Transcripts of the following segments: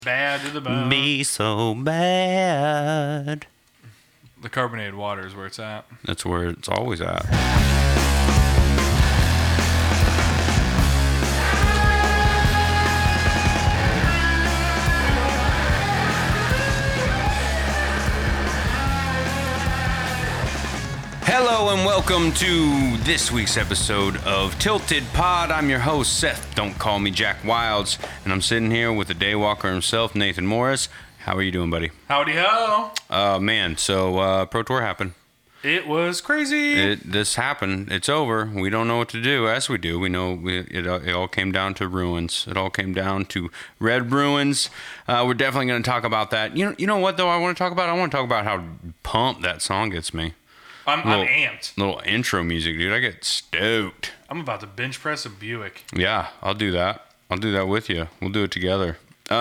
Bad to the bone. Be so bad. The carbonated water is where it's at. That's where it's always at. Hello and welcome to this week's episode of Tilted Pod. I'm your host, Seth. Don't call me Jack Wilds. And I'm sitting here with the daywalker himself, Nathan Morris. How are you doing, buddy? Howdy ho. So Pro Tour happened. It was crazy. This happened. It's over. We don't know what to do. As we do, we know it all came down to ruins. It all came down to red ruins. We're definitely going to talk about that. You know what, though, I want to talk about? I want to talk about how pumped that song gets me. I'm amped. Little intro music, dude. I get stoked. I'm about to bench press a Buick. Yeah, I'll do that. I'll do that with you. We'll do it together.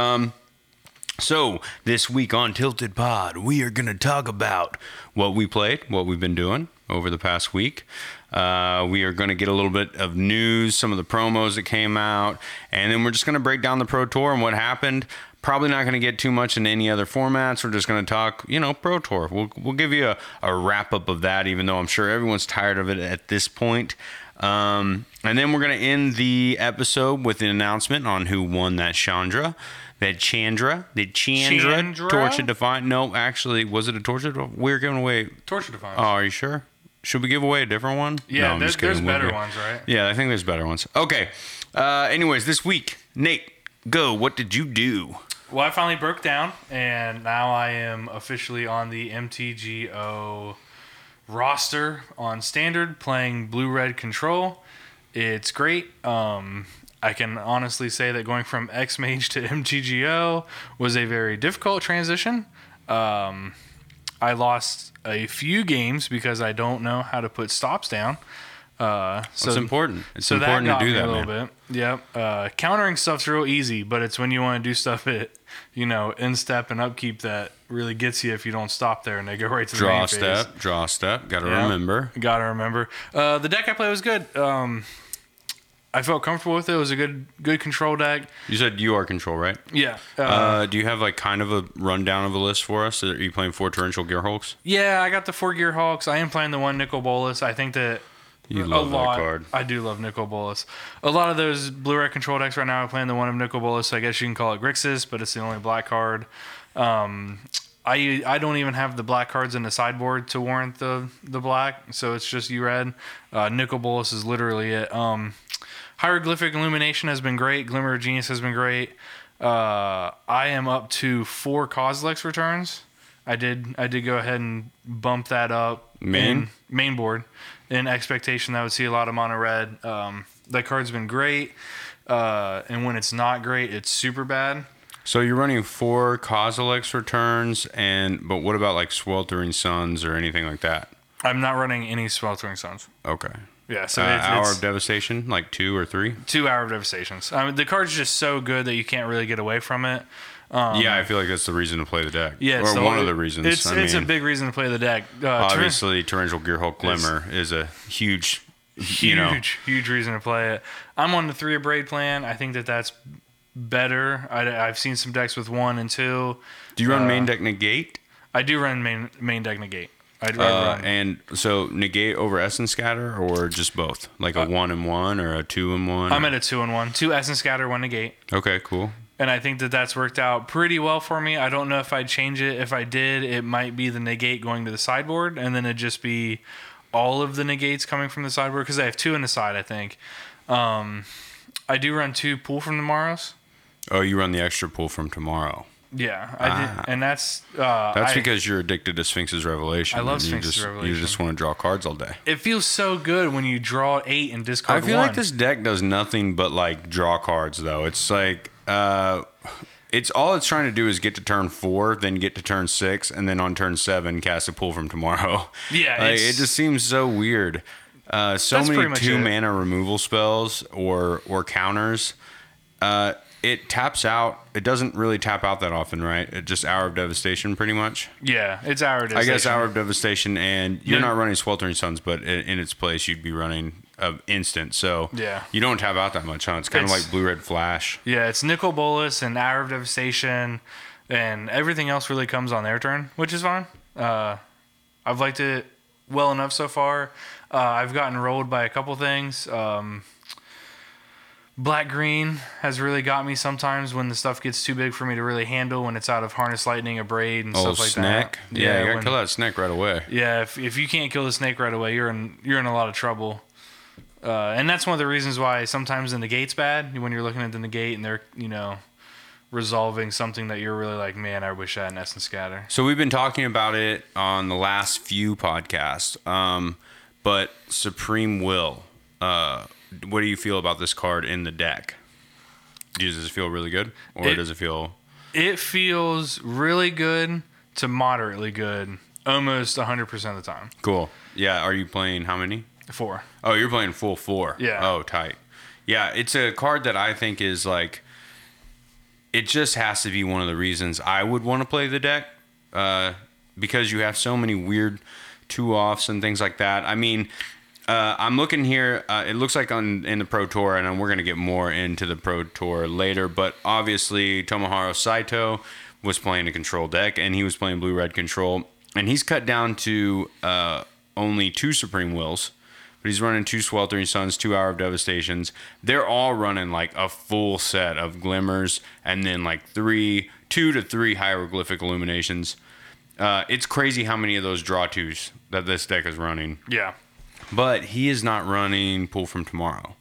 So this week on Tilted Pod, we are going to talk about what we played, what we've been doing over the past week. We are going to get a little bit of news, some of the promos that came out, and then we're just going to break down the Pro Tour and what happened. Probably not going to get too much in any other formats. We're just going to talk, Pro Tour. We'll give you a wrap-up of that, even though I'm sure everyone's tired of it at this point. And then we're going to end the episode with an announcement on who won that Chandra. Chandra Torch of Defiance. No, actually, was it a Torch of Defiance? We were giving away Torch of Defiance. Oh, are you sure? Should we give away a different one? Yeah, no, there's better ones, right? Yeah, I think there's better ones. Okay. Anyways, this week, Nate, go. What did you do? Well, I finally broke down, and now I am officially on the MTGO roster on Standard, playing Blue-Red Control. It's great. I can honestly say that going from X-Mage to MTGO was a very difficult transition. I lost a few games because I don't know how to put stops down. It's important. It's important to do that, a little bit. Yep. Countering stuff's real easy, but it's when you want to do stuff at, in step and upkeep that really gets you if you don't stop there and they go right to the main phase. Draw step. Got to remember. Got to remember. The deck I played was good. I felt comfortable with it. It was a good control deck. You said you are control, right? Yeah. Do you have kind of a rundown of a list for us? Are you playing 4 Torrential Gearhulks? Yeah, I got the 4 Gearhulks. I am playing the 1 Nicol Bolas. I think that you love that card. I do love Nicol Bolas. A lot of those blue-red control decks right now are playing the one of Nicol Bolas, so I guess you can call it Grixis, but it's the only black card. I don't even have the black cards in the sideboard to warrant the black, so it's just red. Nicol Bolas is literally it. Hieroglyphic Illumination has been great. Glimmer of Genius has been great. I am up to 4 Kozilek's returns. I did go ahead and bump that up main board in expectation that I would see a lot of mono red. That card's been great, and when it's not great, it's super bad. So you're running 4 Kozilek's returns, but what about Sweltering Suns or anything like that? I'm not running any Sweltering Suns. Okay. Yeah, so Hour of Devastation, 2 or 3? 2 Hour of Devastations. The card's just so good that you can't really get away from it. Yeah, I feel like that's the reason to play the deck. Yeah, or one of the reasons. It's a big reason to play the deck. Obviously, Torrential Gearhulk Glimmer is a huge reason to play it. I'm on the 3 of Braid plan. I think that's better. I've seen some decks with 1 and 2. Do you run main deck Negate? I do run main deck Negate. And so Negate over Essence Scatter, or just both? A 1-1 or a 2-1? I'm at a 2-1. 2 Essence Scatter, 1 Negate. Okay, cool. And I think that's worked out pretty well for me. I don't know if I'd change it. If I did, it might be the Negate going to the sideboard, and then it'd just be all of the Negates coming from the sideboard, because I have 2 in the side, I think. I do run 2 Pull from Tomorrows. Oh, you run the extra Pull from Tomorrow. Yeah, I did, and that's because you're addicted to Sphinx's Revelation. I love Sphinx's Revelation. You just want to draw cards all day. It feels so good when you draw 8 and discard 1. I feel like this deck does nothing but draw cards, though. It's it's trying to do is get to turn 4, then get to turn 6, and then on turn 7 cast a Pull from Tomorrow. Yeah, it just seems so weird. So many 2-mana removal spells or counters. It taps out. It doesn't really tap out that often, right? It just Hour of Devastation, pretty much. Yeah, it's Hour of Devastation. I guess Hour of Devastation, and you're not running Sweltering Suns, but in its place, you'd be running instant. So Yeah. you don't tap out that much, huh? It's kind of It's- like Blue Red Flash. Yeah, it's Nicol Bolas and Hour of Devastation, and everything else really comes on their turn, which is fine. I've liked it well enough so far. I've gotten rolled by a couple things. Black Green has really got me sometimes when the stuff gets too big for me to really handle, when it's out of Harness Lightning, a Braid, and stuff like Snack. that. Yeah, you gotta when- kill that snake right away. Yeah, if you can't kill the snake right away, you're in a lot of trouble. And that's one of the reasons why sometimes the negate's bad, when you're looking at the negate and they're, resolving something that you're really like, man, I wish I had an Essence Scatter. So we've been talking about it on the last few podcasts. But Supreme Will, what do you feel about this card in the deck? Does it feel really good, or does it feel? It feels really good to moderately good, almost 100% of the time. Cool. Yeah. Are you playing how many? 4. Oh, you're playing full 4. Yeah. Oh, tight. Yeah, it's a card that I think is like. It just has to be one of the reasons I would want to play the deck, because you have so many weird 2-offs and things like that. I mean, I'm looking here. It looks like in the Pro Tour, and we're going to get more into the Pro Tour later, but obviously Tomohiro Saito was playing a control deck, and he was playing blue-red control, and he's cut down to only 2 Supreme Wills, but he's running 2 Sweltering Suns, 2 Hour of Devastations. They're all running like a full set of Glimmers, and then like 2 to 3 Hieroglyphic Illuminations. It's crazy how many of those draw 2s that this deck is running. Yeah. But he is not running Pull from Tomorrow.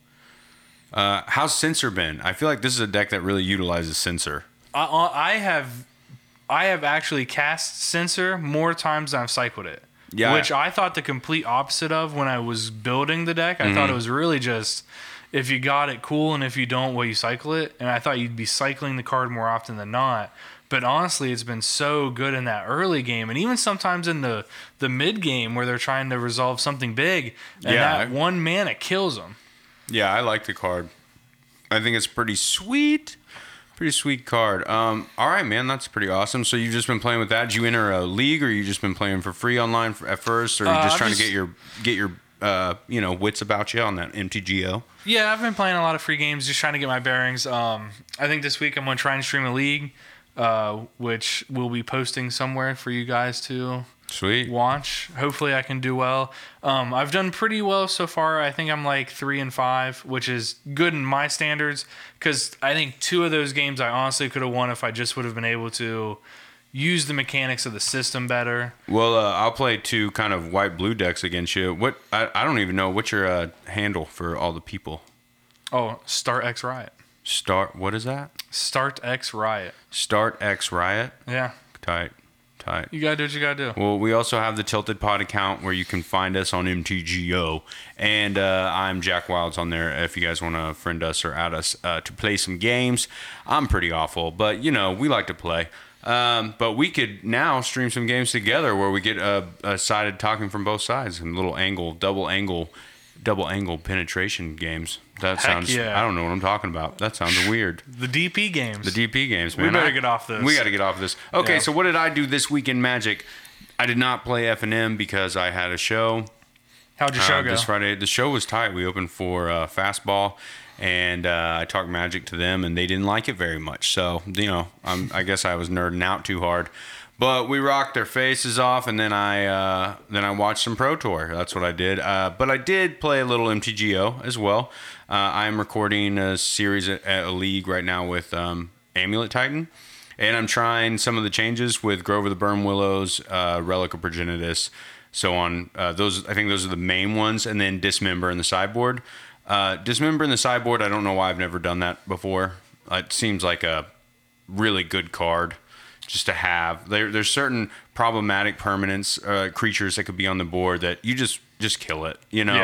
How's Censor been? I feel like this is a deck that really utilizes Censor. I have actually cast Censor more times than I've cycled it. Yeah. Which I thought the complete opposite of when I was building the deck. I thought it was really just, if you got it, cool, and if you don't, well, you cycle it. And I thought you'd be cycling the card more often than not. But honestly, it's been so good in that early game, and even sometimes in the mid game where they're trying to resolve something big, and that 1 mana kills them. Yeah, I like the card. I think it's pretty sweet. Pretty sweet card. All right, man, that's pretty awesome. So you've just been playing with that. Did you enter a league, or you just been playing for free online at first, or are you just trying to get your wits about you on that MTGO? Yeah, I've been playing a lot of free games, just trying to get my bearings. I think this week I'm going to try and stream a league, which we'll be posting somewhere for you guys to watch. Hopefully I can do well. I've done pretty well so far. I think I'm like 3-5, which is good in my standards, because I think 2 of those games I honestly could have won if I just would have been able to use the mechanics of the system better. Well, I'll play 2 kind of white-blue decks against you. What I don't even know. What's your handle for all the people? Oh, Start X Riot. What is that? Start X Riot. Start X Riot? Yeah. Tight. You gotta do what you gotta do. Well, we also have the Tilted Pod account where you can find us on MTGO, and I'm Jack Wilds on there if you guys want to friend us or add us to play some games. I'm pretty awful, but we like to play. But we could now stream some games together where we get a sided talking from both sides and little double angle penetration games. That sounds. Yeah. I don't know what I'm talking about. That sounds weird. The DP games. The DP games, man. We better get off this. We got to get off this. Okay, Yeah. so what did I do this week in Magic? I did not play F&M because I had a show. How'd your show go? This Friday. The show was tight. We opened for Fastball, and I talked Magic to them, and they didn't like it very much. So, I guess I was nerding out too hard. But we rocked their faces off, and then I watched some Pro Tour. That's what I did. But I did play a little MTGO as well. I'm recording a series at a league right now with Amulet Titan, and I'm trying some of the changes with Grove of the Burn Willows, Relic of Progenitus, so on. I think those are the main ones, and then Dismember in the sideboard. Dismember in the sideboard, I don't know why I've never done that before. It seems like a really good card just to have. There's certain problematic permanents, creatures that could be on the board that you just kill it.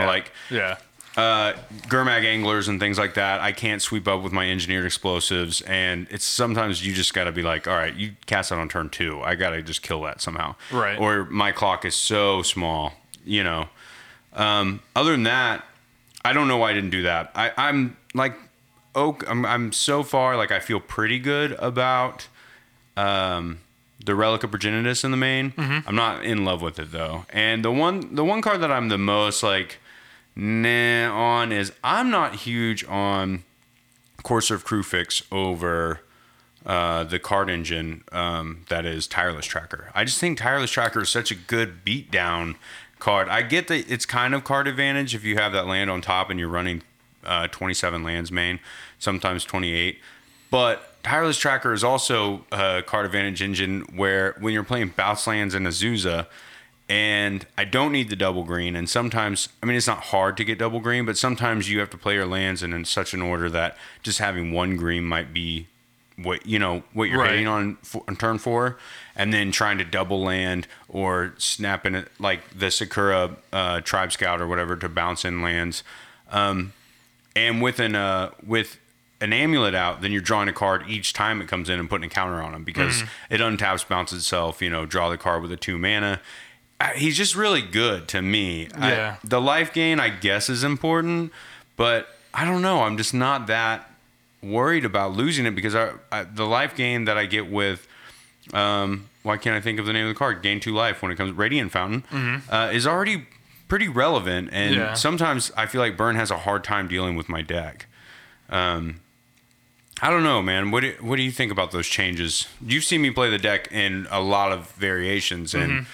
Gurmag Anglers and things like that. I can't sweep up with my Engineered Explosives, and it's sometimes you just got to be like, all right, you cast that on turn 2. I got to just kill that somehow. Right. Or my clock is so small, Other than that, I don't know why I didn't do that. I'm like, I'm so far, like, I feel pretty good about the Relic of Progenitus in the main. Mm-hmm. I'm not in love with it though. And the one card that I'm the most like on is I'm not huge on Corsair Crewfix over the card engine that is Tireless Tracker. I just think Tireless Tracker is such a good beatdown card. I get that it's kind of card advantage if you have that land on top and you're running 27 lands main, sometimes 28. But Tireless Tracker is also a card advantage engine where when you're playing Bounce Lands and Azusa, and I don't need the double green, and sometimes, I mean, it's not hard to get double green, but sometimes you have to play your lands in such an order that just having one green might be what you're Right. hitting on turn 4, and then trying to double land or snapping it like the Sakura Tribe Scout or whatever to bounce in lands. And with an amulet out, then you're drawing a card each time it comes in and putting a counter on him because it untaps, bounces itself, draw the card with a 2 mana. He's just really good to me. Yeah. The life gain, I guess, is important, but I don't know. I'm just not that worried about losing it because the life gain that I get with, why can't I think of the name of the card? Gain 2 life when it comes Radiant Fountain, is already pretty relevant. And sometimes I feel like Burn has a hard time dealing with my deck. I don't know, man. What do you think about those changes? You've seen me play the deck in a lot of variations, and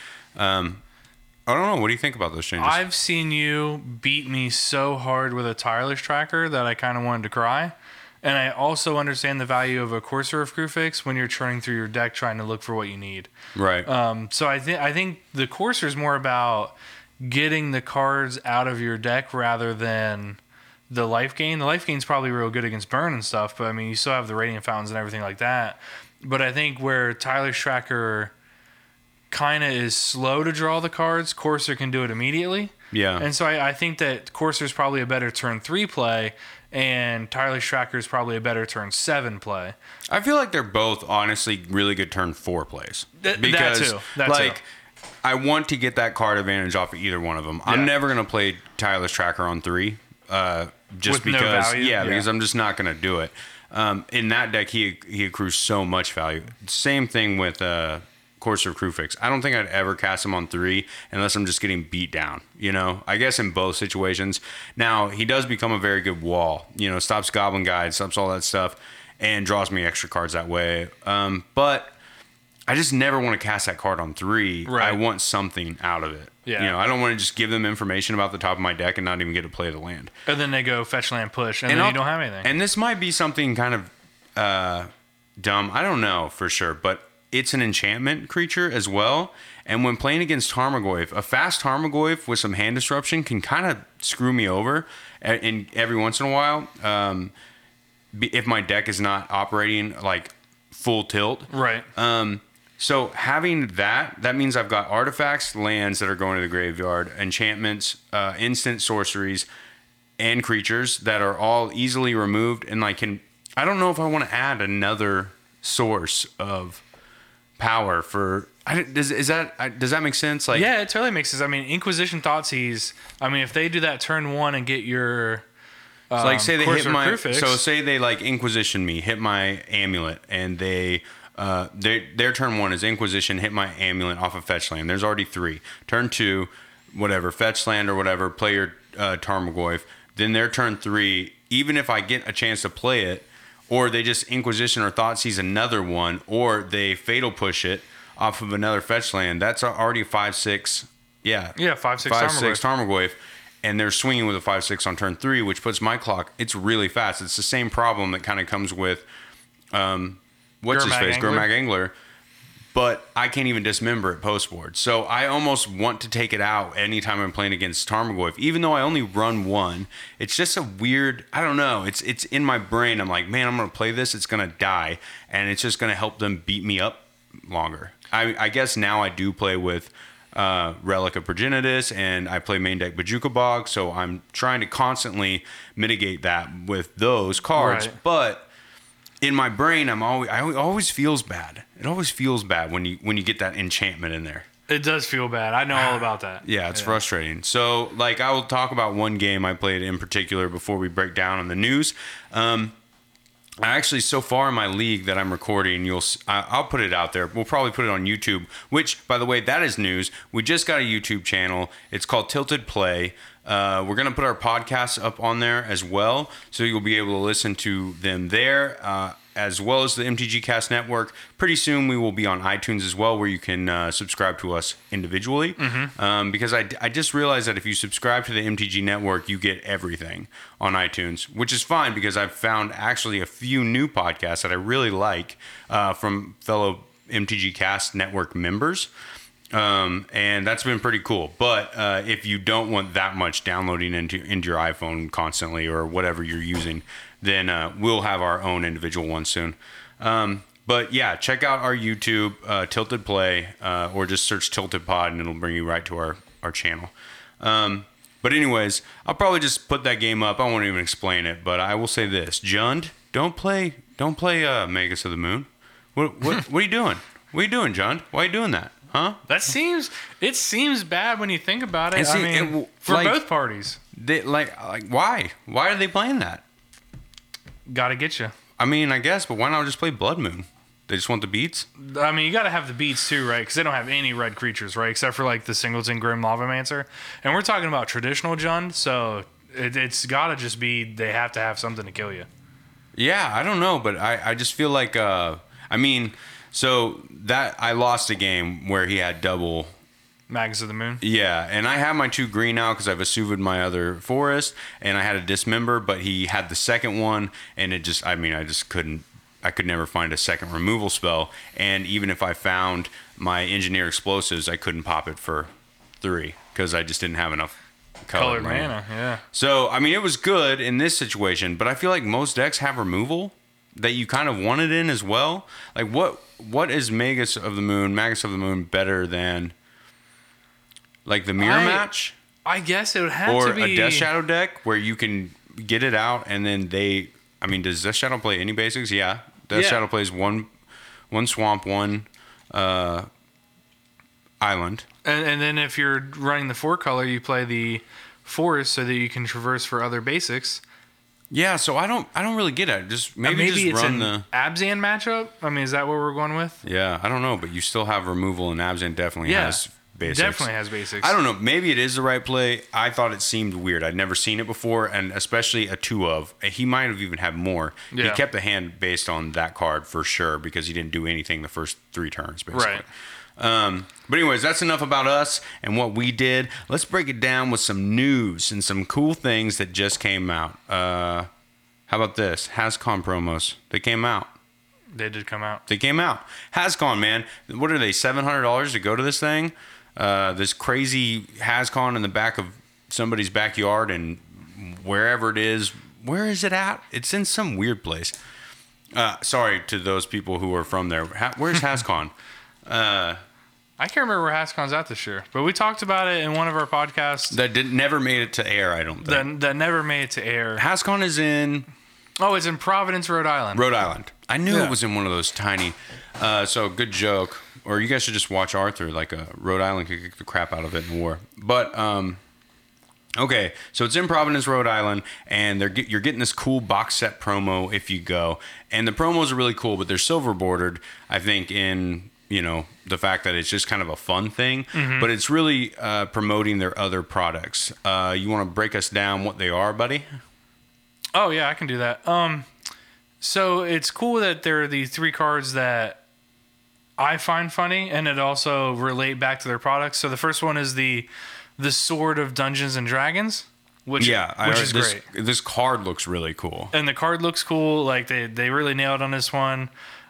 I don't know. What do you think about those changes? I've seen you beat me so hard with a Tireless Tracker that I kind of wanted to cry. And I also understand the value of a Corsair of Crewfix when you're churning through your deck trying to look for what you need. Right. So I think the Corsair is more about getting the cards out of your deck rather than the life gain. The life gain is probably real good against burn and stuff, but I mean, you still have the Radiant Fountains and everything like that. But I think where Tireless Tracker kind of is slow to draw the cards, Corsair can do it immediately. Yeah. And so I think that Corsair is probably a better turn 3 play, and Tireless Tracker is probably a better turn 7 play. I feel like they're both honestly really good turn 4 plays. That too. I want to get that card advantage off of either one of them. I'm never going to play Tireless Tracker on 3, just With no because. value? Because I'm just not going to do it. In that deck, he accrues so much value. Same thing with Corsair Crewfix. I don't think I'd ever cast him on 3 unless I'm just getting beat down. I guess in both situations. Now he does become a very good wall. Stops Goblin Guide, stops all that stuff, and draws me extra cards that way. But I just never want to cast that card on 3. Right. I want something out of it. Yeah. I don't want to just give them information about the top of my deck and not even get to play the land. And then they go fetch land push, and then you don't have anything. And this might be something kind of dumb. I don't know for sure, but it's an enchantment creature as well. And when playing against Tarmogoyf, a fast Tarmogoyf with some hand disruption can kind of screw me over in every once in a while. If my deck is not operating like full tilt. Right. So having that means I've got artifacts, lands that are going to the graveyard, enchantments, instant sorceries, and creatures that are all easily removed. And I don't know if I want to add another source of power for. Does that make sense? Yeah, it totally makes sense. I mean, Inquisition Thoughtseize. I mean, if they do that turn 1 and get your say they hit my Crewfix, say they Inquisition me, hit my amulet, and their turn 1 is Inquisition, hit my amulet off of fetch land. There's already 3. Turn 2, whatever, fetch land or whatever, play your Tarmogoyf. Then their turn 3, even if I get a chance to play it, or they just Inquisition or Thoughtseize another one, or they Fatal Push it off of another fetch land, that's already 5/6. Yeah. Yeah, 5/6 Tarmogoyf. And they're swinging with a 5/6 on turn 3, which puts my clock. It's really fast. It's the same problem that kind of comes with Gurmag Angler, but I can't even dismember it post board. So I almost want to take it out anytime I'm playing against Tarmogoyf, even though I only run 1. It's just a weird. I don't know. It's in my brain. I'm like, man, I'm gonna play this. It's gonna die, and it's just gonna help them beat me up longer. I guess now I do play with Relic of Progenitus, and I play main deck Bojuka Bog, so I'm trying to constantly mitigate that with those cards. Right. But in my brain, it always feels bad. It always feels bad when you get that enchantment in there. It does feel bad. I know all about that. Yeah, it's frustrating. So, I will talk about one game I played in particular before we break down on the news. Actually, so far in my league that I'm recording, I'll put it out there. We'll probably put it on YouTube, which, by the way, that is news. We just got a YouTube channel. It's called Tilted Play. We're going to put our podcasts up on there as well, so you'll be able to listen to them there, as well as the MTG Cast Network. Pretty soon we will be on iTunes as well, where you can subscribe to us individually. Because I just realized that if you subscribe to the MTG Network, you get everything on iTunes, which is fine because I've found actually a few new podcasts that I really like from fellow MTG Cast Network members. And that's been pretty cool. But if you don't want that much downloading into your iPhone constantly or whatever you're using, then we'll have our own individual one soon. But yeah, check out our YouTube, Tilted Play, or just search Tilted Pod and it'll bring you right to our channel. But anyways, I'll probably just put that game up. I won't even explain it, but I will say this. Jund, don't play Magus of the Moon. What are you doing? What are you doing, Jund? Why are you doing that? Huh? It seems bad when you think about it. And for both parties. They like why? Why are they playing that? Gotta get you. I mean, I guess, but why not just play Blood Moon? They just want the beats? I mean, you gotta have the beats too, right? Because they don't have any red creatures, right? Except for like the Singleton Grim Lavamancer. And we're talking about traditional Jund, so it's gotta just be they have to have something to kill you. Yeah, I don't know, but I just feel like, so that I lost a game where he had double Magus of the Moon. Yeah, and I have my 2 green now because I've Asuvad my other forest, and I had a Dismember, but he had the second one, and it just, I could never find a second removal spell, and even if I found my Engineer Explosives, I couldn't pop it for 3 because I just didn't have enough colored mana. Yeah. So, I mean, it was good in this situation, but I feel like most decks have removal that you kind of wanted in as well. Like, what is Magus of the Moon better than, like, the Mirror Match? I guess it would have to be... Or a Death Shadow deck where you can get it out and then does Death Shadow play any basics? Yeah. Death Shadow plays one swamp, one island. And then if you're running the 4-color, you play the forest so that you can traverse for other basics. Yeah, so I don't really get it. Maybe it's run an the Abzan matchup. I mean, is that what we're going with? Yeah, I don't know, but you still have removal, and Abzan definitely has basics. Definitely has basics. I don't know. Maybe it is the right play. I thought it seemed weird. I'd never seen it before, and especially a 2 of. He might have even had more. Yeah. He kept the hand based on that card for sure because he didn't do anything the first 3 turns, basically. Right. But anyways, that's enough about us and what we did. Let's break it down with some news and some cool things that just came out. How about this? HasCon promos. They came out. They did come out. They came out. HasCon, man. What are they, $700 to go to this thing? This crazy HasCon in the back of somebody's backyard and wherever it is. Where is it at? It's in some weird place. Sorry to those people who are from there. Where's HasCon? I can't remember where HasCon's at this year, but we talked about it in one of our podcasts. That never made it to air, I don't think. That never made it to air. HasCon is in... Oh, it's in Providence, Rhode Island. Rhode Island. I knew it was in one of those tiny... so, good joke. Or you guys should just watch Arthur. Like, Rhode Island could kick the crap out of it in war. But, okay. So, it's in Providence, Rhode Island. And you're getting this cool box set promo if you go. And the promos are really cool, but they're silver bordered, I think, in... the fact that it's just kind of a fun thing, but it's really promoting their other products. You want to break us down what they are, buddy? Oh, yeah, I can do that. So it's cool that there are the 3 cards that I find funny, and it also relate back to their products. So the first one is the Sword of Dungeons and Dragons, which is great. This card looks really cool. And the card looks cool. Like, they really nailed on this one.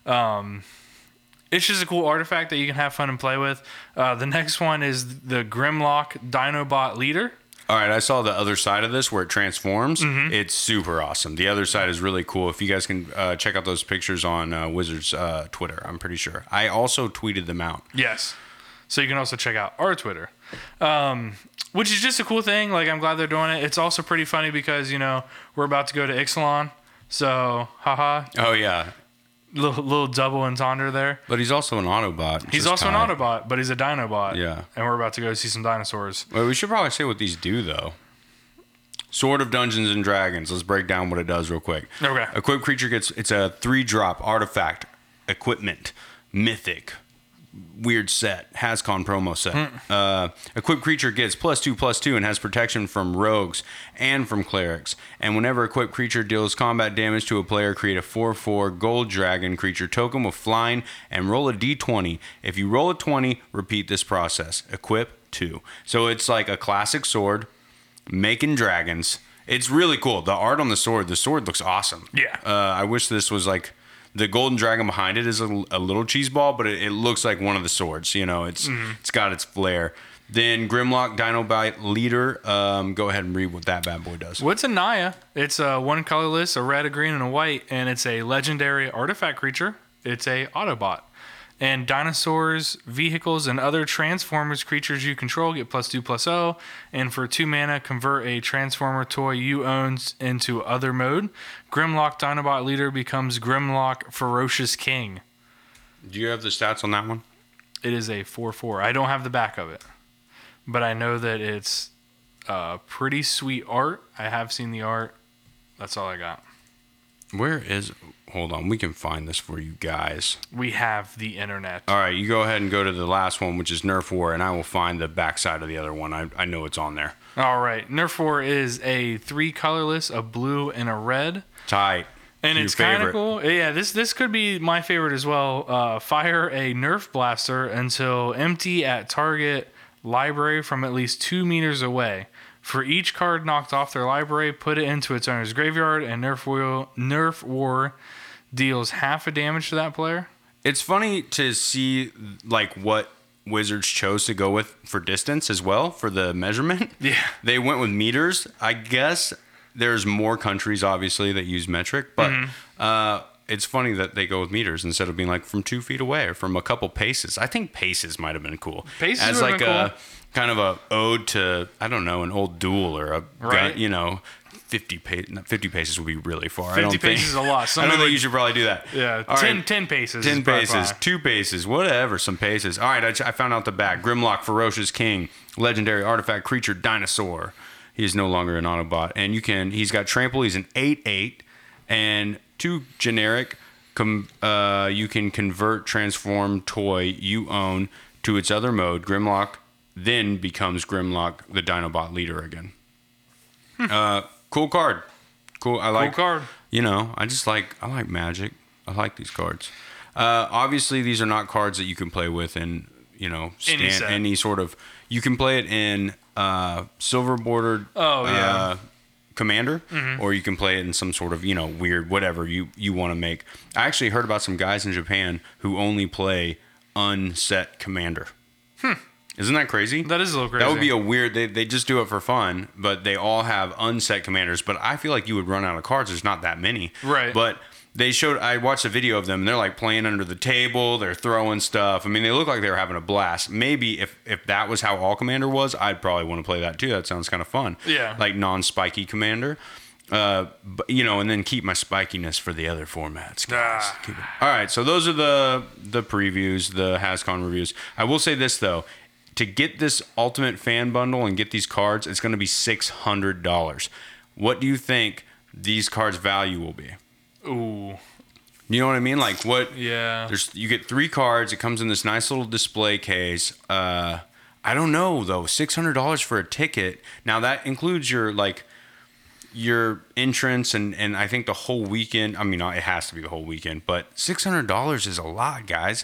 It's just a cool artifact that you can have fun and play with. The next one is the Grimlock Dinobot Leader. All right, I saw the other side of this where it transforms. It's super awesome. The other side is really cool. If you guys can check out those pictures on Wizards Twitter, I'm pretty sure. I also tweeted them out. Yes. So you can also check out our Twitter, which is just a cool thing. Like, I'm glad they're doing it. It's also pretty funny because, we're about to go to Ixalan. So, haha. Oh, yeah. Little double entendre there. But he's also an Autobot. He's also an Autobot, but he's a Dinobot. Yeah. And we're about to go see some dinosaurs. Well, we should probably say what these do, though. Sword of Dungeons and Dragons. Let's break down what it does real quick. Okay. Equipped creature it's a 3-drop artifact, equipment, mythic, weird set, Hascon promo set. Equipped creature gets +2/+2 and has protection from rogues and from clerics. And whenever equipped creature deals combat damage to a player, create a 4/4 gold dragon creature token with flying and roll a d20. If you roll a 20, repeat this process. Equip 2. So it's like a classic sword making dragons. It's really cool. The art on the sword looks awesome. Yeah. I wish this was like the golden dragon behind it is a little cheese ball, but it looks like one of the swords. You know, it's got its flair. Then Grimlock Dinobite Leader. Go ahead and read what that bad boy does. What's a Naya? It's one colorless, a red, a green, and a white, and it's a legendary artifact creature. It's a Autobot. And dinosaurs, vehicles, and other Transformers creatures you control get +2/+0. And for 2 mana, convert a Transformer toy you own into other mode. Grimlock Dinobot Leader becomes Grimlock Ferocious King. Do you have the stats on that one? It is a 4/4. I don't have the back of it, but I know that it's pretty sweet art. I have seen the art. That's all I got. Where is... Hold on, we can find this for you guys. We have the internet. All right, you go ahead and go to the last one, which is Nerf War, and I will find the backside of the other one. I know it's on there. All right. Nerf War is a 3 colorless, a blue, and a red. Tight. And Your it's kind of favorite. cool. Yeah, this could be my favorite as well. Fire a Nerf blaster until empty at target library from at least 2 meters away. For each card knocked off their library, put it into its owner's graveyard, and Nerf War deals half a damage to that player. It's funny to see like what Wizards chose to go with for distance as well for the measurement. Yeah. They went with meters. I guess there's more countries obviously that use metric, but it's funny that they go with meters instead of being like from 2 feet away or from a couple paces. I think paces might have been cool. Paces as would have like been a cool. kind of a ode to, I don't know, an old duel or a Right. gun, 50 paces would be really far. 50 paces is a lot. I Some don't of think the- you should probably do that. Yeah, All 10 right. paces. 10 is probably paces, fine. 2 paces, whatever, some paces. All right, I found out the back. Grimlock, Ferocious King, legendary artifact creature, dinosaur. He is no longer an Autobot. And he's got trample, he's an 8/8, and 2 generic. You can convert transform toy you own to its other mode. Grimlock then becomes Grimlock, the Dinobot leader again. Cool card. Cool. I like Cool card. I like Magic. I like these cards. Obviously, these are not cards that you can play with in, set. any sort of. You can play it in silver bordered Commander, or you can play it in some sort of weird whatever you want to make. I actually heard about some guys in Japan who only play unset Commander. Isn't that crazy? That is a little crazy. That would be a weird. They just do it for fun, but they all have unset commanders. But I feel like you would run out of cards. There's not that many. Right. But I watched a video of them, and they're like playing under the table. They're throwing stuff. I mean, they look like they were having a blast. Maybe if that was how all Commander was, I'd probably want to play that too. That sounds kind of fun. Yeah. Like non-spiky Commander. But, and then keep my spikiness for the other formats, guys. Keep it. All right, so those are the previews, the Hascon reviews. I will say this though. To get this Ultimate Fan Bundle and get these cards, it's going to be $600. What do you think these cards' value will be? Ooh. You know what I mean? Like what? Yeah. You get 3 cards. It comes in this nice little display case. I don't know though. $600 for a ticket. Now that includes your entrance and I think the whole weekend. I mean, it has to be the whole weekend, but $600 is a lot, guys.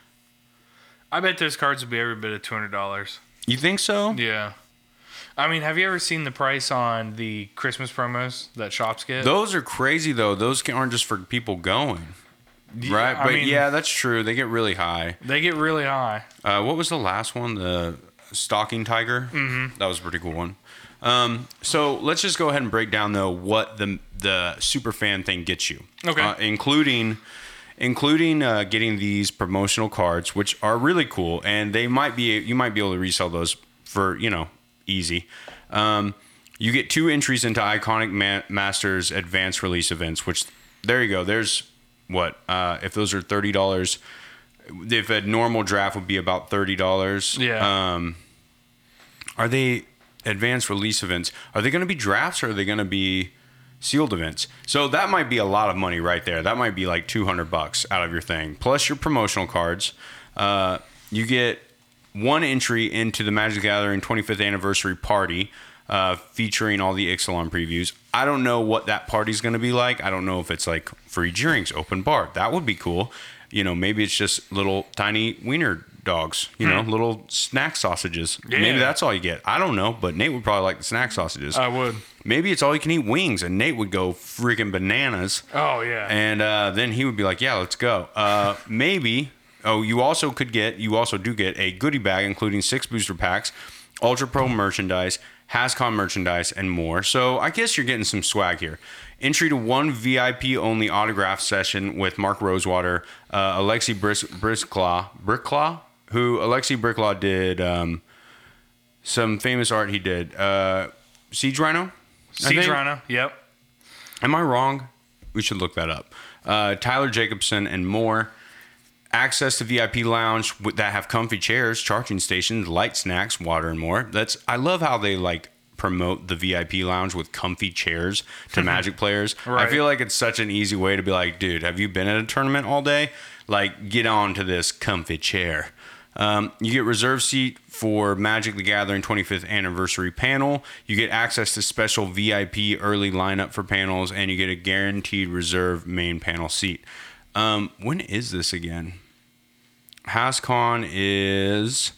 I bet those cards would be every bit of $200. You think so? Yeah. I mean, have you ever seen the price on the Christmas promos that shops get? Those are crazy though. Those aren't just for people going, right? I But mean, yeah, that's true. They get really high. They get really high. What was the last one? The Stalking Tiger. Mm-hmm. That was a pretty cool one. So let's just go ahead and break down though what the super fan thing gets you. Okay. Including getting these promotional cards, which are really cool, and you might be able to resell those for easy. You get 2 entries into Iconic Masters Advanced Release events, which there you go. There's what if those are $30. If a normal draft would be about $30. Yeah. Are they advanced release events, are they going to be drafts or are they going to be sealed events? So that might be a lot of money right there. That might be like $200 out of your thing. Plus your promotional cards. You get one entry into the Magic the Gathering 25th anniversary party, featuring all the Ixalan previews. I don't know what that party's going to be like. I don't know if it's like free drinks, open bar. That would be cool. You know, maybe it's just little tiny wiener dogs, you know, little snack sausages. Yeah. Maybe that's all you get. I don't know, but Nate would probably like the snack sausages. I would. Maybe it's all you can eat wings, and Nate would go freaking bananas. Oh, yeah. And then he would be like, yeah, let's go. Maybe. Oh, you also do get a goodie bag, including 6 booster packs, Ultra Pro merchandise, HasCon merchandise, and more. So I guess you're getting some swag here. Entry to one VIP-only autograph session with Mark Rosewater, Alexei Bricklaw, who Alexei Bricklaw did some famous art he did. Siege Rhino? Siege Rhino, yep. Am I wrong? We should look that up. Tyler Jacobson and more. Access to VIP lounge that have comfy chairs, charging stations, light snacks, water, and more. I love how they like promote the VIP lounge with comfy chairs to Magic players. Right. I feel like it's such an easy way to be like, dude, have you been at a tournament all day? Like, get on to this comfy chair. You get reserve seat for Magic the Gathering 25th anniversary panel. You get access to special VIP early lineup for panels, and you get a guaranteed reserve main panel seat. When is this again? HasCon is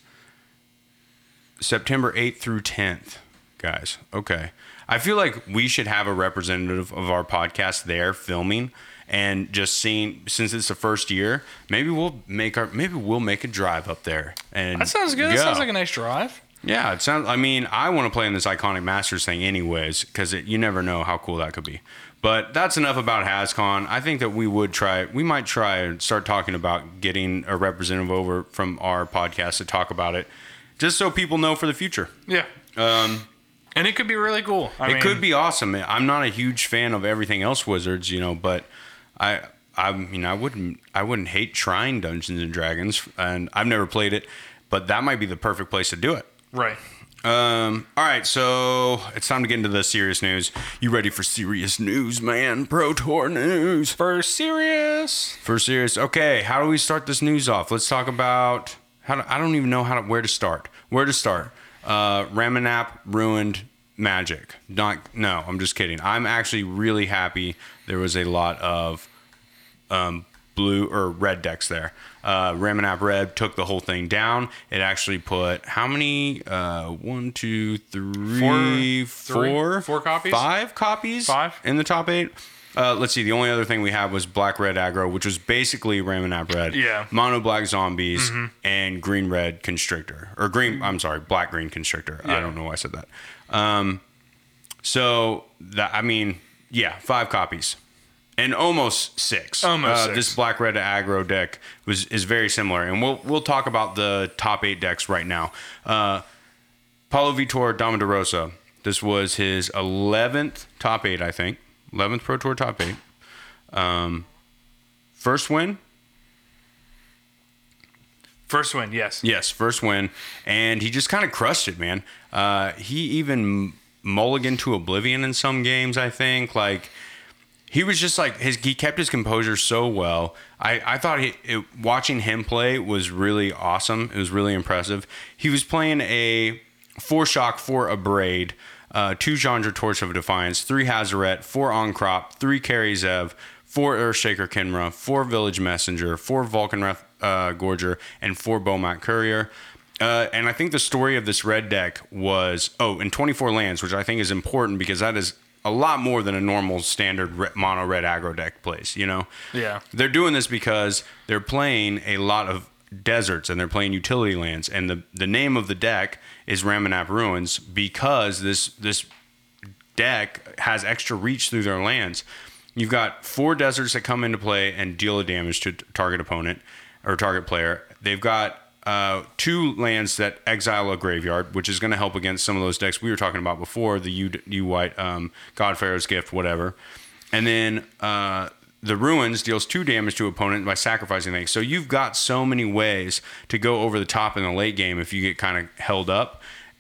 September 8th through 10th, guys. Okay. I feel like we should have a representative of our podcast there filming and just seeing, since it's the first year, maybe we'll make a drive up there. And that sounds good. That sounds like a nice drive. Yeah, I want to play in this Iconic Masters thing anyways, because you never know how cool that could be. But that's enough about HasCon. I think that we might try and start talking about getting a representative over from our podcast to talk about it, just so people know for the future. Yeah. And it could be really cool. It could be awesome. I'm not a huge fan of everything else Wizards, but I wouldn't hate trying Dungeons and Dragons, and I've never played it, but that might be the perfect place to do it. Right. All right, so it's time to get into the serious news. You ready for serious news, man? Pro Tour news. For serious. Okay, how do we start this news off? Let's talk about I don't even know where to start. Ramanap ruined Magic. No, I'm just kidding. I'm actually really happy there was a lot of blue or red decks there. Ramanap Red took the whole thing down. It actually put how many? 1, 2, 3, 4 copies? 5 copies? 5 in the top 8. Let's see. The only other thing we had was Black Red Aggro, which was basically Ramanap Red. Yeah. Mono Black Zombies and Green Red Constrictor. Or Black Green Constrictor. Yeah. I don't know why I said that. So, 5 copies. And almost 6. This Black Red Aggro deck is very similar, and we'll talk about the top 8 decks right now. Paulo Vitor Damaderosa. This was his 11th top 8, I think. 11th Pro Tour top 8. First win. First win, yes. Yes, first win, and he just kind of crushed it, man. He even mulliganed to Oblivion in some games, I think. Like. He was just like he kept his composure so well. I thought watching him play was really awesome. It was really impressive. He was playing a 4-shock, 4 Abrade, 2 Chandra Torch of Defiance, 3 Hazaret, 4 Oncrop, 3 Kari Zev, 4 Earthshaker Kinra, 4 Village Messenger, 4 Vulcanwrath Gorger, and 4 Bomat Courier. And I think the story of this red deck was and 24 lands, which I think is important because that is a lot more than a normal standard mono red aggro deck plays, Yeah. They're doing this because they're playing a lot of deserts and they're playing utility lands. And the name of the deck is Ramanap Ruins because this deck has extra reach through their lands. You've got 4 deserts that come into play and deal a damage to target opponent or target player. They've got 2 lands that exile a graveyard, which is going to help against some of those decks we were talking about before, the U White, Godfarer's Gift, whatever. And then the Ruins deals 2 damage to opponent by sacrificing things. So you've got so many ways to go over the top in the late game if you get kind of held up.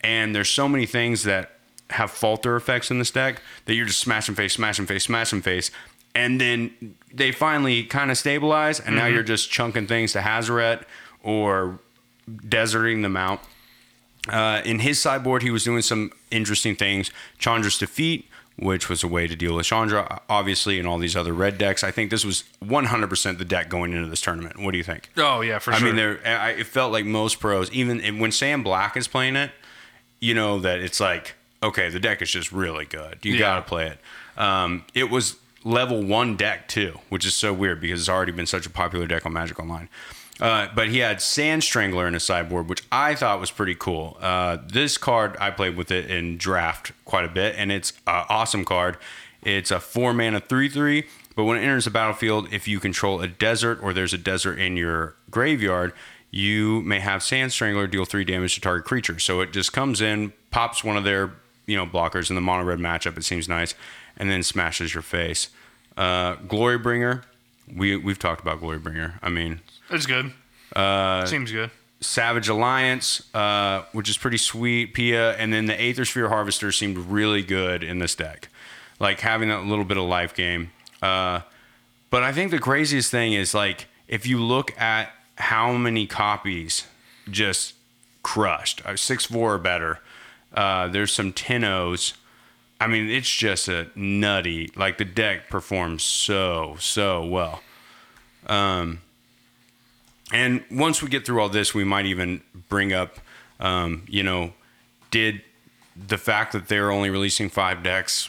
And there's so many things that have falter effects in this deck that you're just smashing face, and then they finally kind of stabilize, and now you're just chunking things to Hazoret or deserting them out. In his sideboard, he was doing some interesting things. Chandra's Defeat, which was a way to deal with Chandra, obviously, and all these other red decks. I think this was 100% the deck going into this tournament. What do you think? Oh, yeah, for sure. I mean, it felt like most pros, even when Sam Black is playing it, you know that it's like, okay, the deck is just really good. You got to play it. It was level 1 deck, too, which is so weird because it's already been such a popular deck on Magic Online. But he had Sand Strangler in his sideboard, which I thought was pretty cool. This card, I played with it in draft quite a bit, and it's an awesome card. It's a 4-mana 3/3, but when it enters the battlefield, if you control a desert or there's a desert in your graveyard, you may have Sand Strangler deal 3 damage to target creature. So it just comes in, pops one of their blockers in the mono red matchup. It seems nice, and then smashes your face. Glorybringer, we've talked about Glorybringer. I mean, it's good. Seems good. Savage Alliance, which is pretty sweet. Pia, and then the Aethersphere Harvester seemed really good in this deck, like having that little bit of life game. But I think the craziest thing is like if you look at how many copies just crushed, 6/4 or better. There's some 10-0s. I mean, it's just a nutty. Like the deck performs so well. And once we get through all this, we might even bring up, did the fact that they're only releasing 5 decks,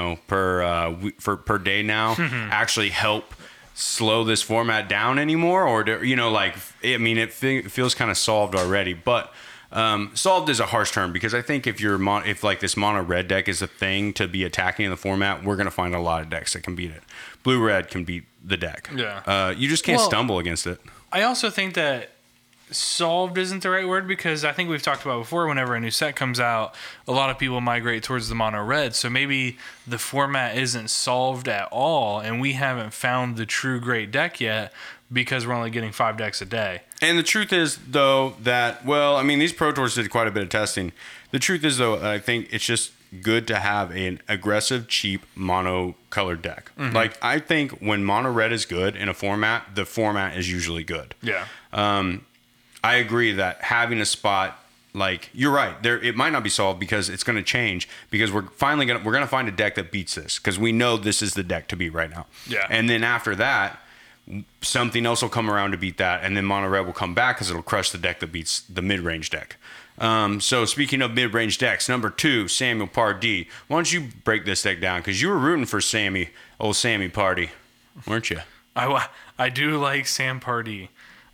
per day now, actually help slow this format down anymore? Or, it feels kind of solved already. But solved is a harsh term because I think if this mono red deck is a thing to be attacking in the format, we're going to find a lot of decks that can beat it. Blue red can beat the deck. Yeah. You just can't stumble against it. I also think that solved isn't the right word because I think we've talked about before, whenever a new set comes out, a lot of people migrate towards the mono red. So maybe the format isn't solved at all and we haven't found the true great deck yet because we're only getting 5 decks a day. And the truth is, though, that, these Pro Tours did quite a bit of testing. The truth is, though, I think it's just good to have an aggressive, cheap, mono-colored deck. Mm-hmm. Like, I think when mono red is good in a format, the format is usually good. Yeah. I agree that having a spot, like, you're right, it might not be solved because it's going to change because we're going to find a deck that beats this because we know this is the deck to beat right now. Yeah. And then after that, something else will come around to beat that, and then mono red will come back because it'll crush the deck that beats the mid-range deck. So speaking of mid-range decks, number 2, Samuel Pardee. Why don't you break this deck down? Because you were rooting for old Sammy Pardee, weren't you? I do like Sam Pardee.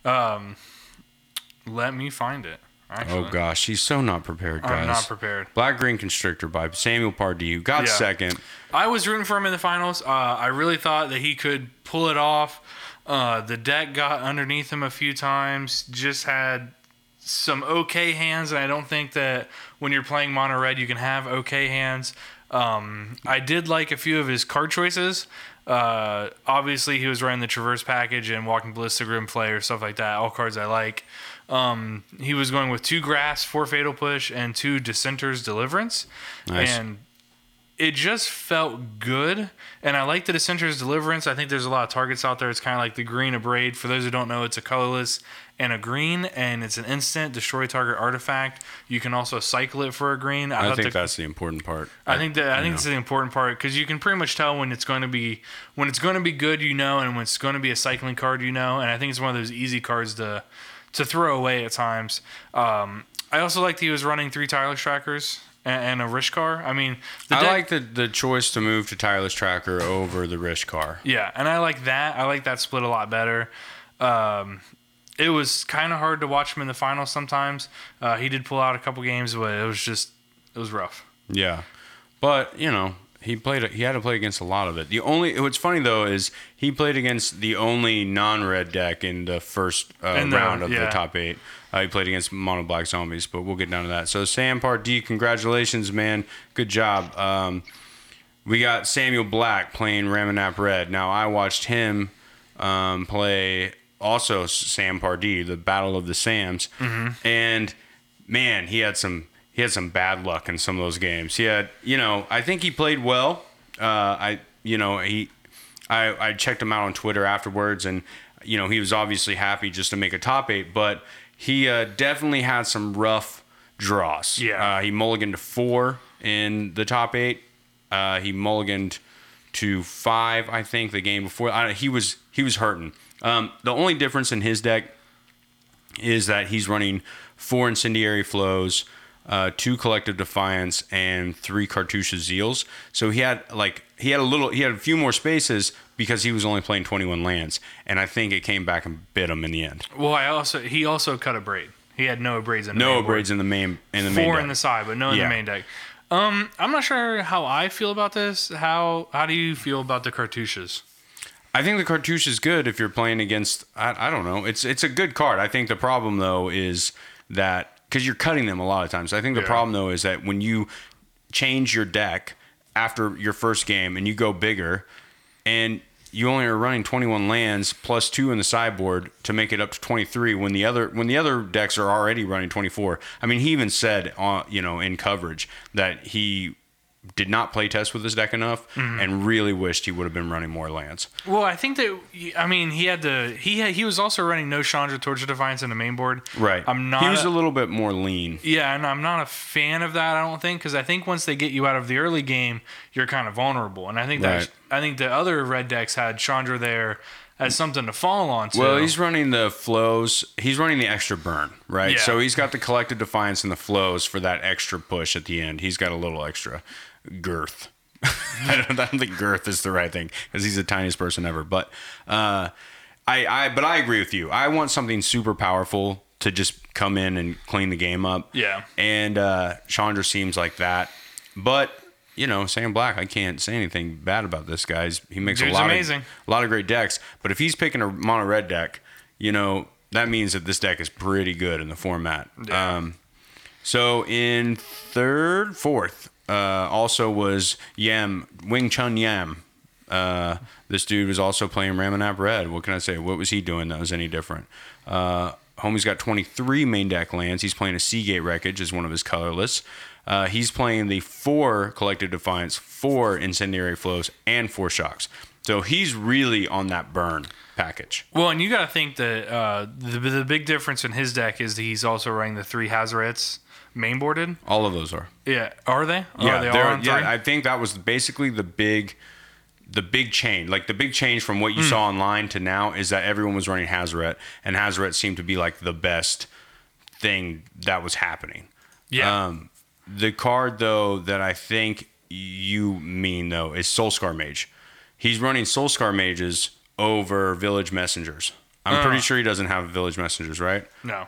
Let me find it. Actually. Oh gosh, he's so not prepared, guys. I'm not prepared. Black Green Constrictor by Samuel Pardee, who got second. I was rooting for him in the finals. I really thought that he could pull it off. The deck got underneath him a few times. Just had some okay hands, and I don't think that when you're playing mono red you can have okay hands. I did like a few of his card choices. Obviously he was running the Traverse package and Walking Ballistic Grim Player, stuff like that, all cards I like. He was going with 2 Grass, 4 Fatal Push, and 2 Dissenter's Deliverance. Nice. And it just felt good. And I like the Dissenter's Deliverance. I think there's a lot of targets out there. It's kind of like the green Abrade. For those who don't know, it's a colorless and a green, and it's an instant destroy target artifact. You can also cycle it for a green. I think that's the important part. I think it's the important part because you can pretty much tell when it's going to be good, and when it's going to be a cycling card, and I think it's one of those easy cards to throw away at times. I also liked he was running 3 Tireless Trackers and a Rishkar. I mean, I like the choice to move to Tireless Tracker over the Rishkar. Yeah, and I like that. I like that split a lot better. It was kind of hard to watch him in the finals sometimes. He did pull out a couple games, but it was rough. Yeah, but he had to play against a lot of it. What's funny though is he played against the only non-red deck in the first round of the top 8. He played against mono black zombies, but we'll get down to that. So Sam Pardee, congratulations, man, good job. We got Samuel Black playing Ramunap Red. Now I watched him play also Sam Pardee, the Battle of the Sams, and man, he had some he had some bad luck in some of those games. He had, I think he played well. I checked him out on Twitter afterwards, and he was obviously happy just to make a top 8, but he definitely had some rough draws. Yeah. He mulliganed to 4 in the top 8. He mulliganed to 5, I think, the game before. He was hurting. The only difference in his deck is that he's running 4 Incendiary Flows, 2 Collective Defiance, and 3 Cartouche Zeals. So he had a few more spaces because he was only playing 21 lands, and I think it came back and bit him in the end. Well, he also cut a braid. He had no braids in the no main braids board. in the main 4 deck. in the side, but no in the main deck. I'm not sure how I feel about this. How do you feel about the cartouches? I think the cartouche is good if you're playing against. I don't know. It's a good card. I think the problem though is that because you're cutting them a lot of times. I think the problem though is that when you change your deck after your first game and you go bigger, and you only are running 21 lands plus 2 in the sideboard to make it up to 23 when the other decks are already running 24. I mean, he even said in coverage that he did not play test with his deck enough and really wished he would have been running more lands. Well, I think that he was also running no Chandra, Torch of Defiance in the main board. Right. He was a little bit more lean. Yeah, and I'm not a fan of that. I don't think because I think once they get you out of the early game, you're kind of vulnerable, and I think I think the other red decks had Chandra there as something to fall on to. Well, he's running the flows. He's running the extra burn, right? Yeah. So he's got the Collective Defiance and the flows for that extra push at the end. He's got a little extra girth. I don't think girth is the right thing because he's the tiniest person ever. But I agree with you. I want something super powerful to just come in and clean the game up. Yeah. And Chandra seems like that. But Sam Black, I can't say anything bad about this guy. He makes a lot of great decks. But if he's picking a mono red deck, that means that this deck is pretty good in the format. Yeah. So in fourth, also was Wing Chun Yam. This dude was also playing Ramanap Red. What can I say? What was he doing that was any different? Homie's got 23 main deck lands. He's playing a Seagate Wreckage as one of his colorless. He's playing the 4 Collective Defiance, 4 Incendiary Flows, and 4 Shocks. So he's really on that burn package. Well, and you got to think that the big difference in his deck is that he's also running the 3 Hazarets mainboarded. All of those are. Yeah, are they? Yeah, are they all on 3? I think that was basically the big change. Like the big change from what you saw online to now is that everyone was running Hazaret, and Hazaret seemed to be like the best thing that was happening. Yeah. The card though that I think you mean though is Soulscar Mage. He's running Soulscar Mages over Village Messengers. I'm pretty sure he doesn't have Village Messengers, right? No.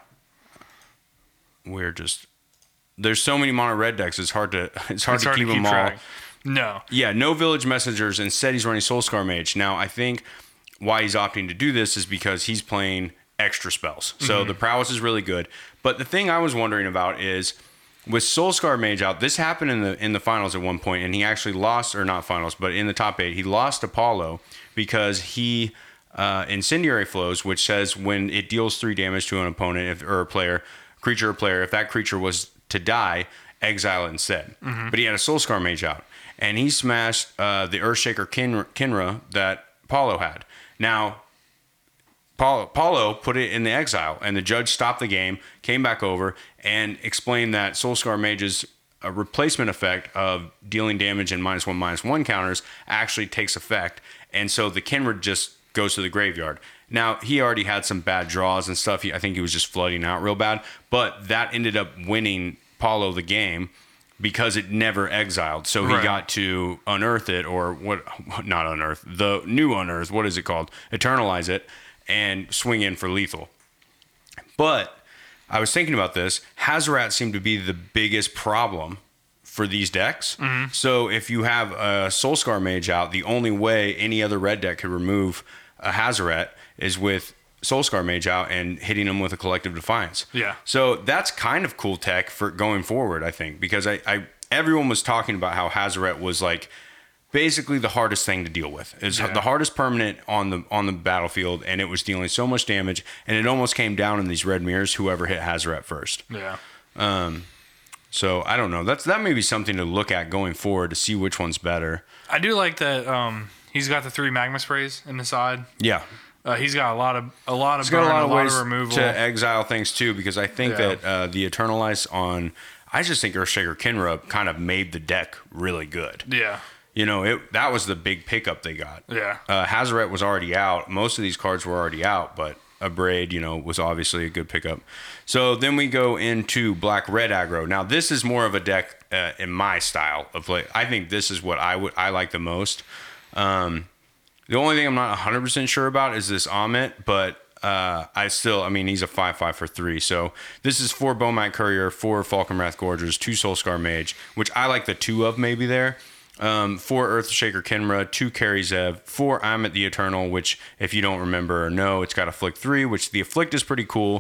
There's so many mono red decks. It's hard to keep them all. No. Yeah, no Village Messengers. Instead, he's running Soulscar Mage. Now, I think why he's opting to do this is because he's playing extra spells. So the prowess is really good. But the thing I was wondering about is with Soulscar Mage out, this happened in the finals at one point, and he actually lost, or not finals, but in the top 8, he lost to Paulo because he Incendiary Flows, which says when it deals 3 damage to an opponent or a player, creature or player, if that creature was to die, exile it instead. But he had a Soulscar Mage out, and he smashed the Earthshaker Kinra that Paulo had. Now, Paulo put it in the exile, and the judge stopped the game, came back over, and explained that Soulscar Mage's replacement effect of dealing damage and -1/-1 counters actually takes effect, and so the Kinra just goes to the graveyard. Now, he already had some bad draws and stuff. I think he was just flooding out real bad, but that ended up winning Paulo the game because it never exiled. So he got to unearth it, or not unearth, the new unearth, what is it called? Eternalize it, and swing in for lethal. But I was thinking about this. Hazaret seemed to be the biggest problem for these decks. So if you have a Soulscar Mage out, the only way any other red deck could remove a Hazaret is with Soulscar Mage out and hitting them with a Collective Defiance. Yeah. So that's kind of cool tech for going forward, I think, because everyone was talking about how Hazaret was like basically the hardest thing to deal with. It's the hardest permanent on the battlefield, and it was dealing so much damage, and it almost came down in these red mirrors, whoever hit Hazaret first. Yeah. So I don't know. That may be something to look at going forward to see which one's better. I do like that he's got the 3 magma sprays in the side. Yeah. He's got a lot of He's burn, got a lot of ways of removal to exile things too, because I think that the Eternalize on, I just think Earthshaker Kinra kind of made the deck really good. Yeah. You know, that was the big pickup they got. Yeah. Hazoret was already out. Most of these cards were already out, but Abrade, was obviously a good pickup. So then we go into black-red aggro. Now, this is more of a deck in my style of play. I think this is what I like the most. The only thing I'm not 100% sure about is this Amit, but he's a 5/5 for 3. So this is 4 Bomat Courier, 4 Falcon Wrath Gorgers, 2 Soulscar Mage, which I like the 2 of maybe there. 4 Earthshaker Kinra, 2 Carry Zev, 4 Amit the Eternal, which if you don't remember or know, it's got Afflict 3, which the Afflict is pretty cool.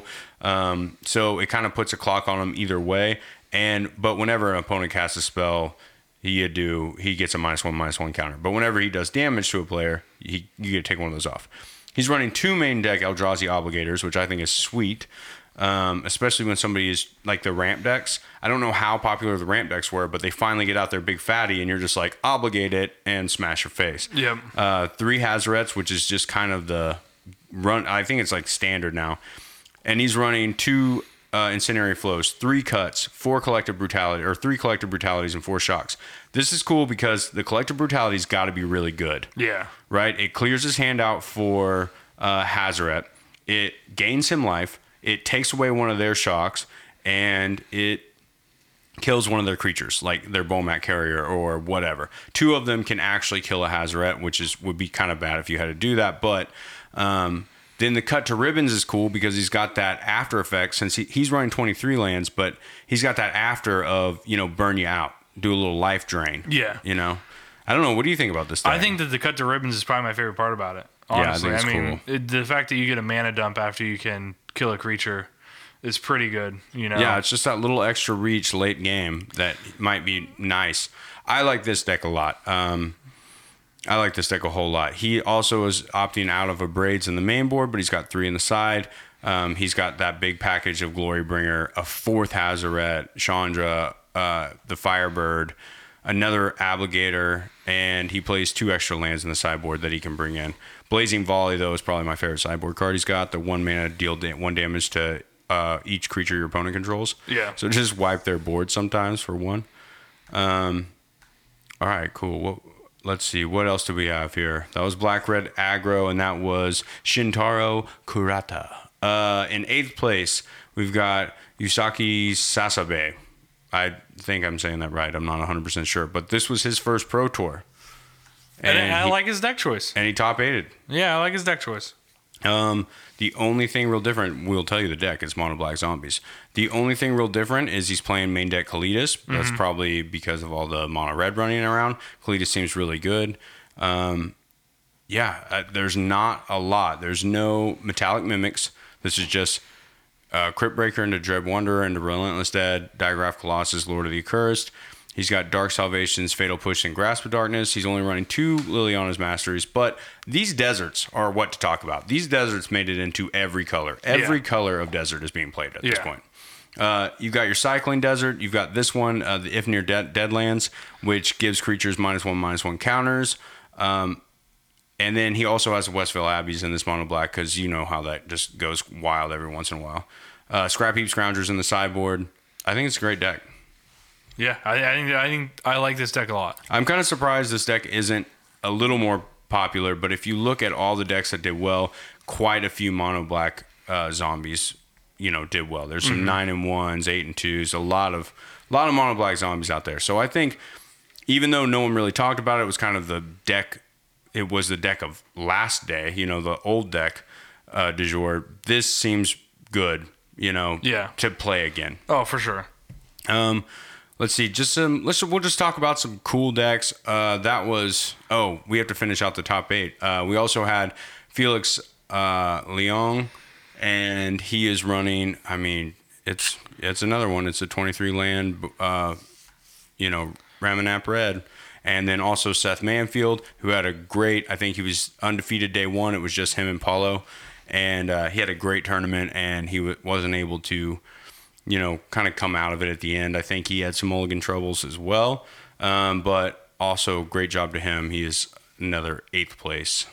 So it kind of puts a clock on him either way. But whenever an opponent casts a spell, he gets a -1/-1 counter. But whenever he does damage to a player, you get to take one of those off. He's running 2 main deck Eldrazi Obligators, which I think is sweet. Especially when somebody is like the ramp decks. I don't know how popular the ramp decks were, but they finally get out their big fatty and you're just like, obligate it and smash your face. Yep. 3 Hazarets, which is just kind of the run. I think it's like standard now. And he's running 2 Incendiary Flows, 3 Cuts, 4 Collective Brutality, or 3 Collective Brutalities and 4 Shocks. This is cool because the Collective Brutality's got to be really good. Yeah. Right? It clears his hand out for Hazoret. It gains him life. It takes away one of their shocks, and it kills one of their creatures, like their Bomat Carrier or whatever. 2 of them can actually kill a Hazoret, which would be kind of bad if you had to do that. But then the Cut to Ribbons is cool because he's got that after effect, since he's running 23 lands, but he's got that after of, burn you out, do a little life drain. Yeah. I don't know. What do you think about this deck? I think that the Cut to Ribbons is probably my favorite part about it. Honestly, yeah, I think it's cool. The fact that you get a mana dump after you can kill a creature is pretty good. Yeah, it's just that little extra reach late game that might be nice. I like this deck a lot. I like this deck a whole lot. He also is opting out of Abrades in the main board, but he's got 3 in the side. He's got that big package of Glorybringer, a 4th Hazoret, Chandra, the Firebird, another Obligator, and he plays 2 extra lands in the sideboard that he can bring in. Blazing Volley, though, is probably my favorite sideboard card. He's got the 1 mana, deal 1 damage to each creature your opponent controls. Yeah. So just wipe their board sometimes for 1. All right, cool. Let's see. What else do we have here? That was Black-Red Aggro, and that was Shintaro Kurata. In 8th place, we've got Yusaki Sasabe. I think I'm saying that right. I'm not 100% sure. But this was his first Pro Tour. And I like his deck choice. And he top 8'd. Yeah, I like his deck choice. The only thing real different, we'll tell you the deck, is Mono Black Zombies. The only thing real different is he's playing main deck Kalitas. That's probably because of all the Mono Red running around. Kalitas seems really good. There's not a lot. There's no Metallic Mimics. This is just Crypt Breaker into Dread Wanderer into Relentless Dead, Digraph Colossus, Lord of the Accursed. He's got Dark Salvations, Fatal Push, and Grasp of Darkness. He's only running 2 Liliana's Masteries. But these deserts are what to talk about. These deserts made it into every color. Every color of desert is being played at this point. You've got your Cycling Desert. You've got this one, the Ifnir Deadlands, which gives creatures -1/-1 counters. And then he also has the Westvale Abbeys in this mono black because you know how that just goes wild every once in a while. Scrap Heap Scroungers in the sideboard. I think it's a great deck. Yeah, I think I like this deck a lot. I'm kind of surprised this deck isn't a little more popular, but if you look at all the decks that did well, quite a few mono black zombies, did well. There's some 9-1s, 8-2s, a lot of mono black zombies out there. So I think even though no one really talked about it, it was kind of the deck. It was the deck of last day, the old deck du jour. This seems good, to play again. Oh, for sure. Let's see. We'll just talk about some cool decks. We have to finish out the top 8. We also had Felix Leong, and he is running. I mean, it's another one. It's a 23 land, Ramanap Red. And then also Seth Manfield, who had I think he was undefeated day 1. It was just him and Paulo. And he had a great tournament, and he wasn't able to, kind of come out of it at the end. I think he had some mulligan troubles as well, but also great job to him. He is another 8th place.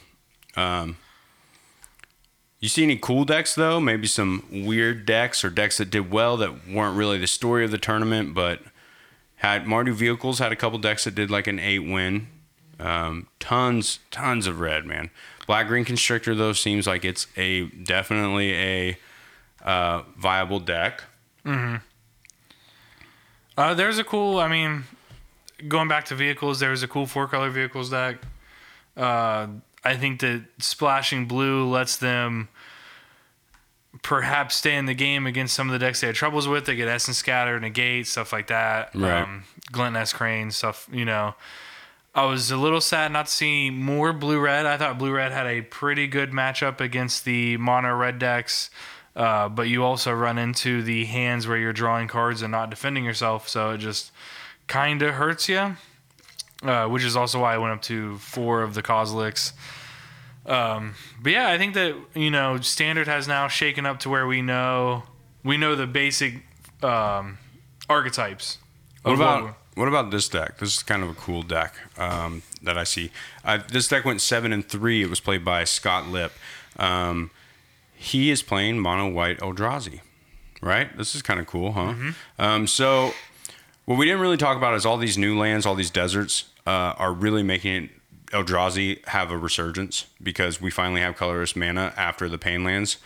You see any cool decks, though? Maybe some weird decks or decks that did well that weren't really the story of the tournament, but had Mardu Vehicles had a couple decks that did like an 8-win. Tons of red, man. Black Green Constrictor, though, seems like it's definitely a viable deck. Mm-hmm. There's a cool, going back to vehicles, there's a cool 4-color vehicles deck. I think that splashing blue lets them perhaps stay in the game against some of the decks they had troubles with. They get Essence Scatter, Negate, stuff like that. Right. Glint S Crane, stuff, I was a little sad not to see more blue-red. I thought blue-red had a pretty good matchup against the mono-red decks, but you also run into the hands where you're drawing cards and not defending yourself, so it just kind of hurts you, which is also why I went up to 4 of the Koziliks. But yeah, I think that, Standard has now shaken up to where we know the basic archetypes. What about this deck? This is kind of a cool deck that I see. This deck went 7-3. It was played by Scott Lip. He is playing mono white Eldrazi, right? This is kind of cool, huh? Mm-hmm. So what we didn't really talk about is all these new lands, all these deserts are really making Eldrazi have a resurgence because we finally have colorless mana after the Pain lands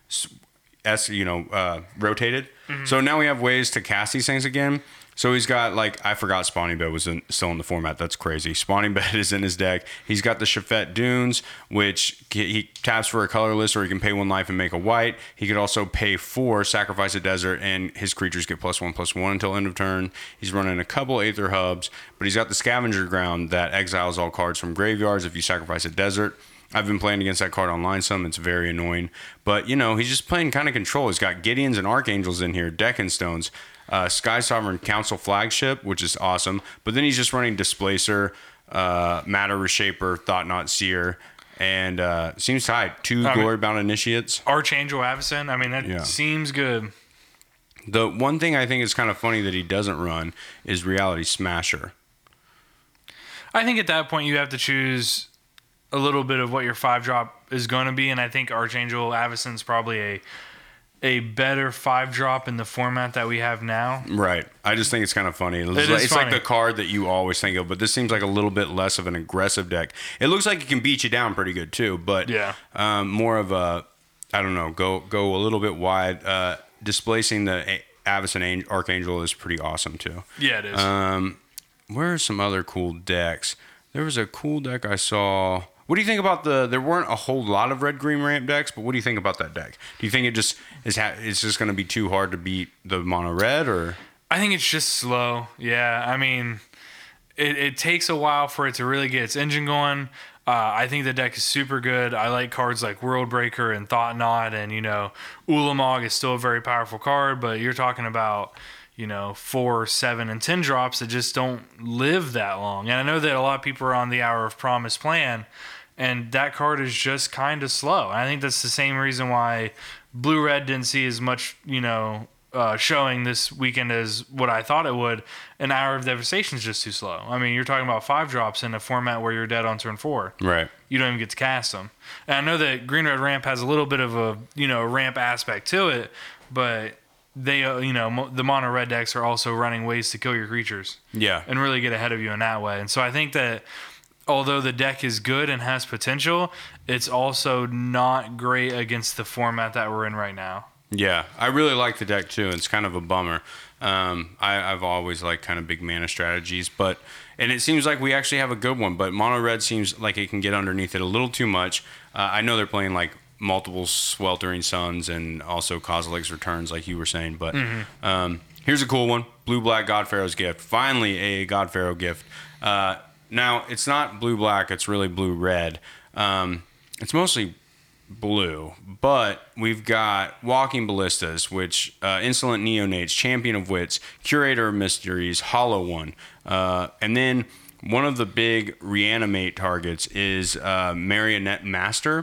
rotated. Mm-hmm. So now we have ways to cast these things again. So he's got, I forgot Spawning Bed was still in the format. That's crazy. Spawning Bed is in his deck. He's got the Shafet Dunes, which he taps for a colorless, or he can pay 1 life and make a white. He could also pay 4, sacrifice a desert, and his creatures get +1/+1 until end of turn. He's running a couple Aether Hubs, but he's got the Scavenger Ground that exiles all cards from graveyards if you sacrifice a desert. I've been playing against that card online some. It's very annoying. But, he's just playing kind of control. He's got Gideons and Archangels in here, Deccan Stones, Sky Sovereign Council Flagship, which is awesome. But then he's just running Displacer, Matter Reshaper, Thought Knot Seer, and seems tight. 2 Glory-bound Initiates. Archangel Avacyn. That seems good. The one thing I think is kind of funny that he doesn't run is Reality Smasher. I think at that point you have to choose a little bit of what your 5-drop is going to be, and I think Archangel Avacyn's probably a better 5-drop in the format that we have now. Right. I just think it's kind of funny. It's like the card that you always think of, but this seems like a little bit less of an aggressive deck. It looks like it can beat you down pretty good too, but more of a, I don't know, go a little bit wide. Displacing the Avacyn Archangel is pretty awesome too. Yeah, it is. Where are some other cool decks? There was a cool deck I saw. What do you think about there weren't a whole lot of red-green ramp decks, but what do you think about that deck? Do you think it just it's just going to be too hard to beat the mono-red, or? I think it's just slow. Yeah, it takes a while for it to really get its engine going. I think the deck is super good. I like cards like World Breaker and Thought Knot, and, Ulamog is still a very powerful card, but you're talking about 4, 7, and 10 drops that just don't live that long. And I know that a lot of people are on the Hour of Promise plan, and that card is just kind of slow. And I think that's the same reason why Blue-Red didn't see as much, showing this weekend as what I thought it would. An Hour of Devastation is just too slow. You're talking about 5 drops in a format where you're dead on turn 4. Right. You don't even get to cast them. And I know that Green-Red Ramp has a little bit of a, ramp aspect to it, but they, the mono red decks are also running ways to kill your creatures. Yeah. And really get ahead of you in that way. And so I think that although the deck is good and has potential, it's also not great against the format that we're in right now. Yeah, I really like the deck too. It's kind of a bummer. I've always liked kind of big mana strategies, and it seems like we actually have a good one, but mono red seems like it can get underneath it a little too much. I know they're playing like multiple Sweltering Suns and also Kozilek's Returns, like you were saying. But here's a cool one: Blue-Black God Pharaoh's Gift. Finally, a God Pharaoh gift. Now it's not blue-black; it's really blue-red. It's mostly blue, but we've got Walking Ballistas, which Insolent Neonates, Champion of Wits, Curator of Mysteries, Hollow One, and then one of the big reanimate targets is Marionette Master,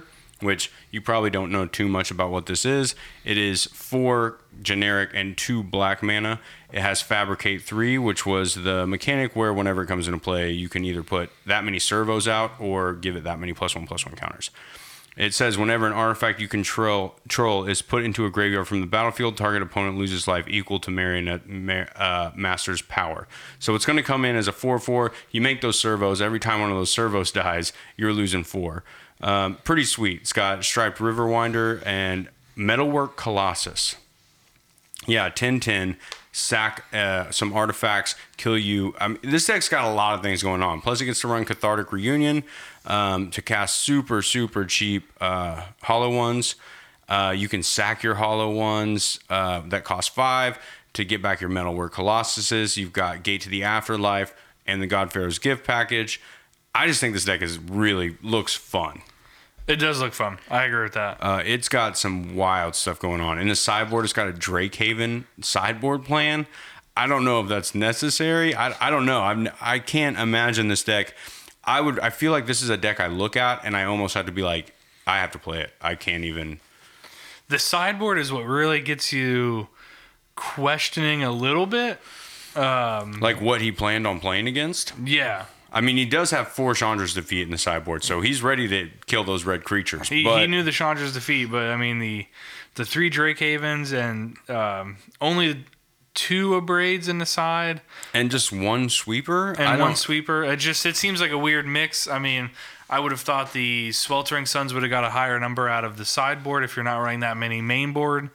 which you probably don't know too much about what this is. It is 4 generic and 2 black mana. It has Fabricate 3, which was the mechanic where whenever it comes into play, you can either put that many servos out or give it that many +1/+1 counters. It says whenever an artifact you control is put into a graveyard from the battlefield, target opponent loses life equal to Marionette Master's power. So it's going to come in as a 4/4. You make those servos. Every time one of those servos dies, you're losing 4. Pretty sweet. It's got Striped Riverwinder and Metalwork Colossus. Yeah, 10/10. Sack some artifacts, kill you. This deck's got a lot of things going on. Plus, it gets to run Cathartic Reunion to cast super, super cheap hollow ones. You can sack your hollow ones that cost 5 to get back your Metalwork Colossuses. You've got Gate to the Afterlife and the God Pharaoh's Gift package. I just think this deck looks fun. It does look fun. I agree with that. It's got some wild stuff going on. In the sideboard, it's got a Drakehaven sideboard plan. I don't know if that's necessary. I don't know. I can't imagine this deck. I feel like this is a deck I look at and I almost have to be like, I have to play it. I can't even. The sideboard is what really gets you questioning a little bit. Like what he planned on playing against? Yeah. I mean, he does have 4 Chandra's Defeat in the sideboard, so he's ready to kill those red creatures. He knew the Chandra's Defeat, but I mean the 3 Drakehavens and only 2 Abrades in the side, and just 1 sweeper and 1 sweeper. It seems like a weird mix. I mean, I would have thought the Sweltering Suns would have got a higher number out of the sideboard if you're not running that many main board.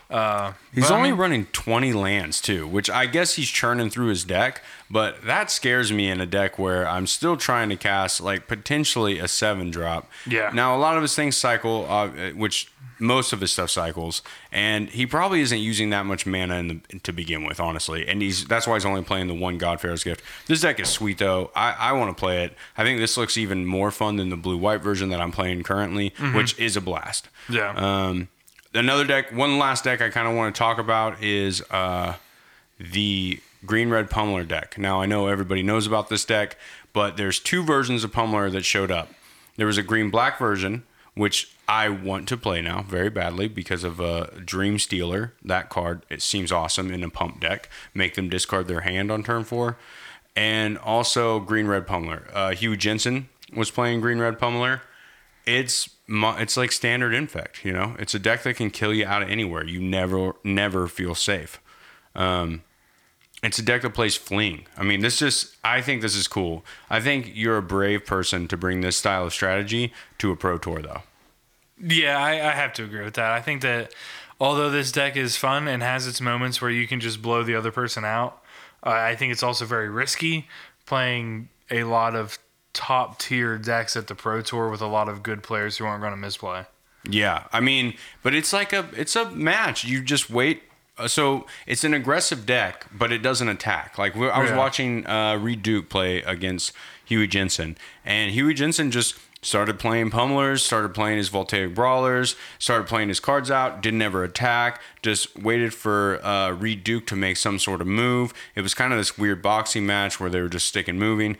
He's only running 20 lands too, which I guess he's churning through his deck, but that scares me in a deck where I'm still trying to cast like potentially a 7-drop. Yeah. Now a lot of his things cycle, which most of his stuff cycles, and he probably isn't using that much mana to begin with, honestly. And that's why he's only playing the 1 God Pharaoh's Gift. This deck is sweet though. I want to play it. I think this looks even more fun than the blue-white version that I'm playing currently, which is a blast. Yeah. Another deck, one last deck I kind of want to talk about is the Green-Red Pummeler deck. Now, I know everybody knows about this deck, but there's 2 versions of Pummeler that showed up. There was a green-black version, which I want to play now very badly because of Dream Stealer. That card, it seems awesome in a pump deck. Make them discard their hand on turn 4. And also Green-Red Pummeler. Hugh Jensen was playing Green-Red Pummeler. It's like standard Infect, you know? It's a deck that can kill you out of anywhere. You never feel safe. It's a deck that plays Fling. I mean, I think this is cool. I think you're a brave person to bring this style of strategy to a Pro Tour, though. Yeah, I have to agree with that. I think that although this deck is fun and has its moments where you can just blow the other person out, I think it's also very risky playing a lot of top tier decks at the Pro Tour with a lot of good players who aren't going to misplay. Yeah, I mean, but it's a match. You just wait. So it's an aggressive deck, but it doesn't attack. Like I was watching Reed Duke play against Huey Jensen, and Huey Jensen just started playing Pummelers, started playing his Voltaic Brawlers, started playing his cards out, didn't ever attack, just waited for Reed Duke to make some sort of move. It was kind of this weird boxing match where they were just sticking moving,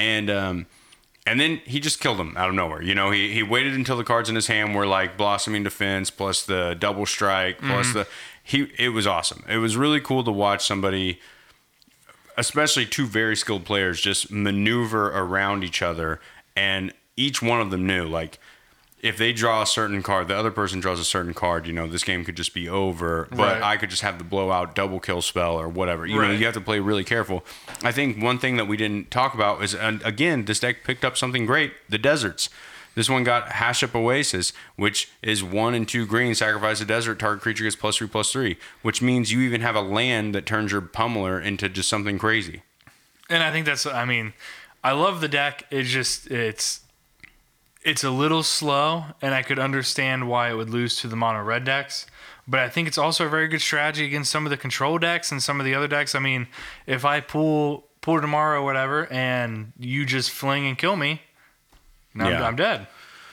and then he just killed him out of nowhere. You know, he waited until the cards in his hand were like Blossoming Defense plus the Double Strike plus it was awesome. It was really cool to watch somebody, especially 2 very skilled players, just maneuver around each other, and each one of them knew, like, if they draw a certain card, the other person draws a certain card, you know, this game could just be over, but I could just have the blowout double kill spell or whatever. You know, you have to play really careful. I think one thing that we didn't talk about is, and again, this deck picked up something great, the deserts. This one got Hash Up Oasis, which is 1 and 2 green, sacrifice a desert, target creature gets +3/+3, which means you even have a land that turns your Pummeler into just something crazy. And I think I love the deck. It's a little slow, and I could understand why it would lose to the mono red decks. But I think it's also a very good strategy against some of the control decks and some of the other decks. I mean, if I pull tomorrow or whatever, and you just fling and kill me, I'm dead.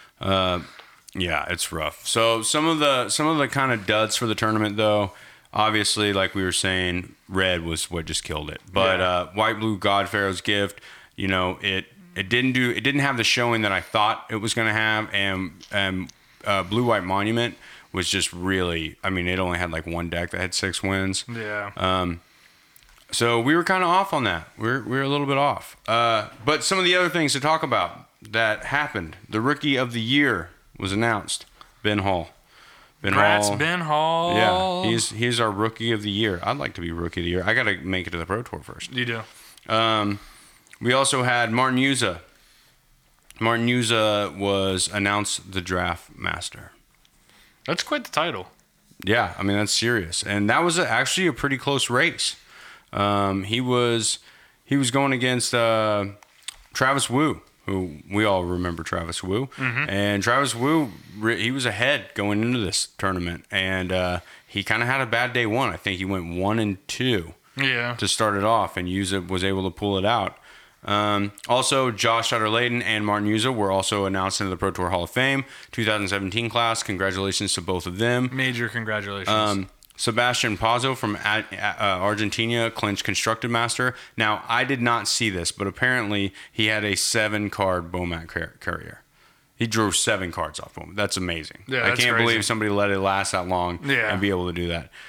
Yeah, it's rough. So some of the kind of duds for the tournament, though, obviously, like we were saying, red was what just killed it. But white blue God Pharaoh's Gift, you know, it didn't have the showing that I thought it was going to have, and Blue White Monument was just really. I mean, it only had like one deck that had 6 wins. Yeah. So we were kind of off on that. We're a little bit off. But some of the other things to talk about that happened. The Rookie of the Year was announced. Ben Hall. Congrats, Ben Hall. Yeah, he's our Rookie of the Year. I'd like to be Rookie of the Year. I got to make it to the Pro Tour first. You do. We also had Martin Yuza. Martin Yuza was announced the Draft Master. That's quite the title. Yeah, I mean, that's serious. And that was actually a pretty close race. He was going against Travis Wu, who we all remember Travis Wu. Mm-hmm. And Travis Wu, he was ahead going into this tournament. And he kind of had a bad day one. I think he went 1-2 to start it off, and Yuza was able to pull it out. Also, Josh Sutter-Layton and Martin Yuza were also announced into the Pro Tour Hall of Fame 2017 class. Congratulations to both of them. Major congratulations. Sebastian Pazzo from Argentina clinched Constructed Master. Now, I did not see this, but apparently he had a 7-card Bomat Courier. He drew 7 cards off him. That's amazing. Yeah, I can't believe somebody let it last that long and be able to do that.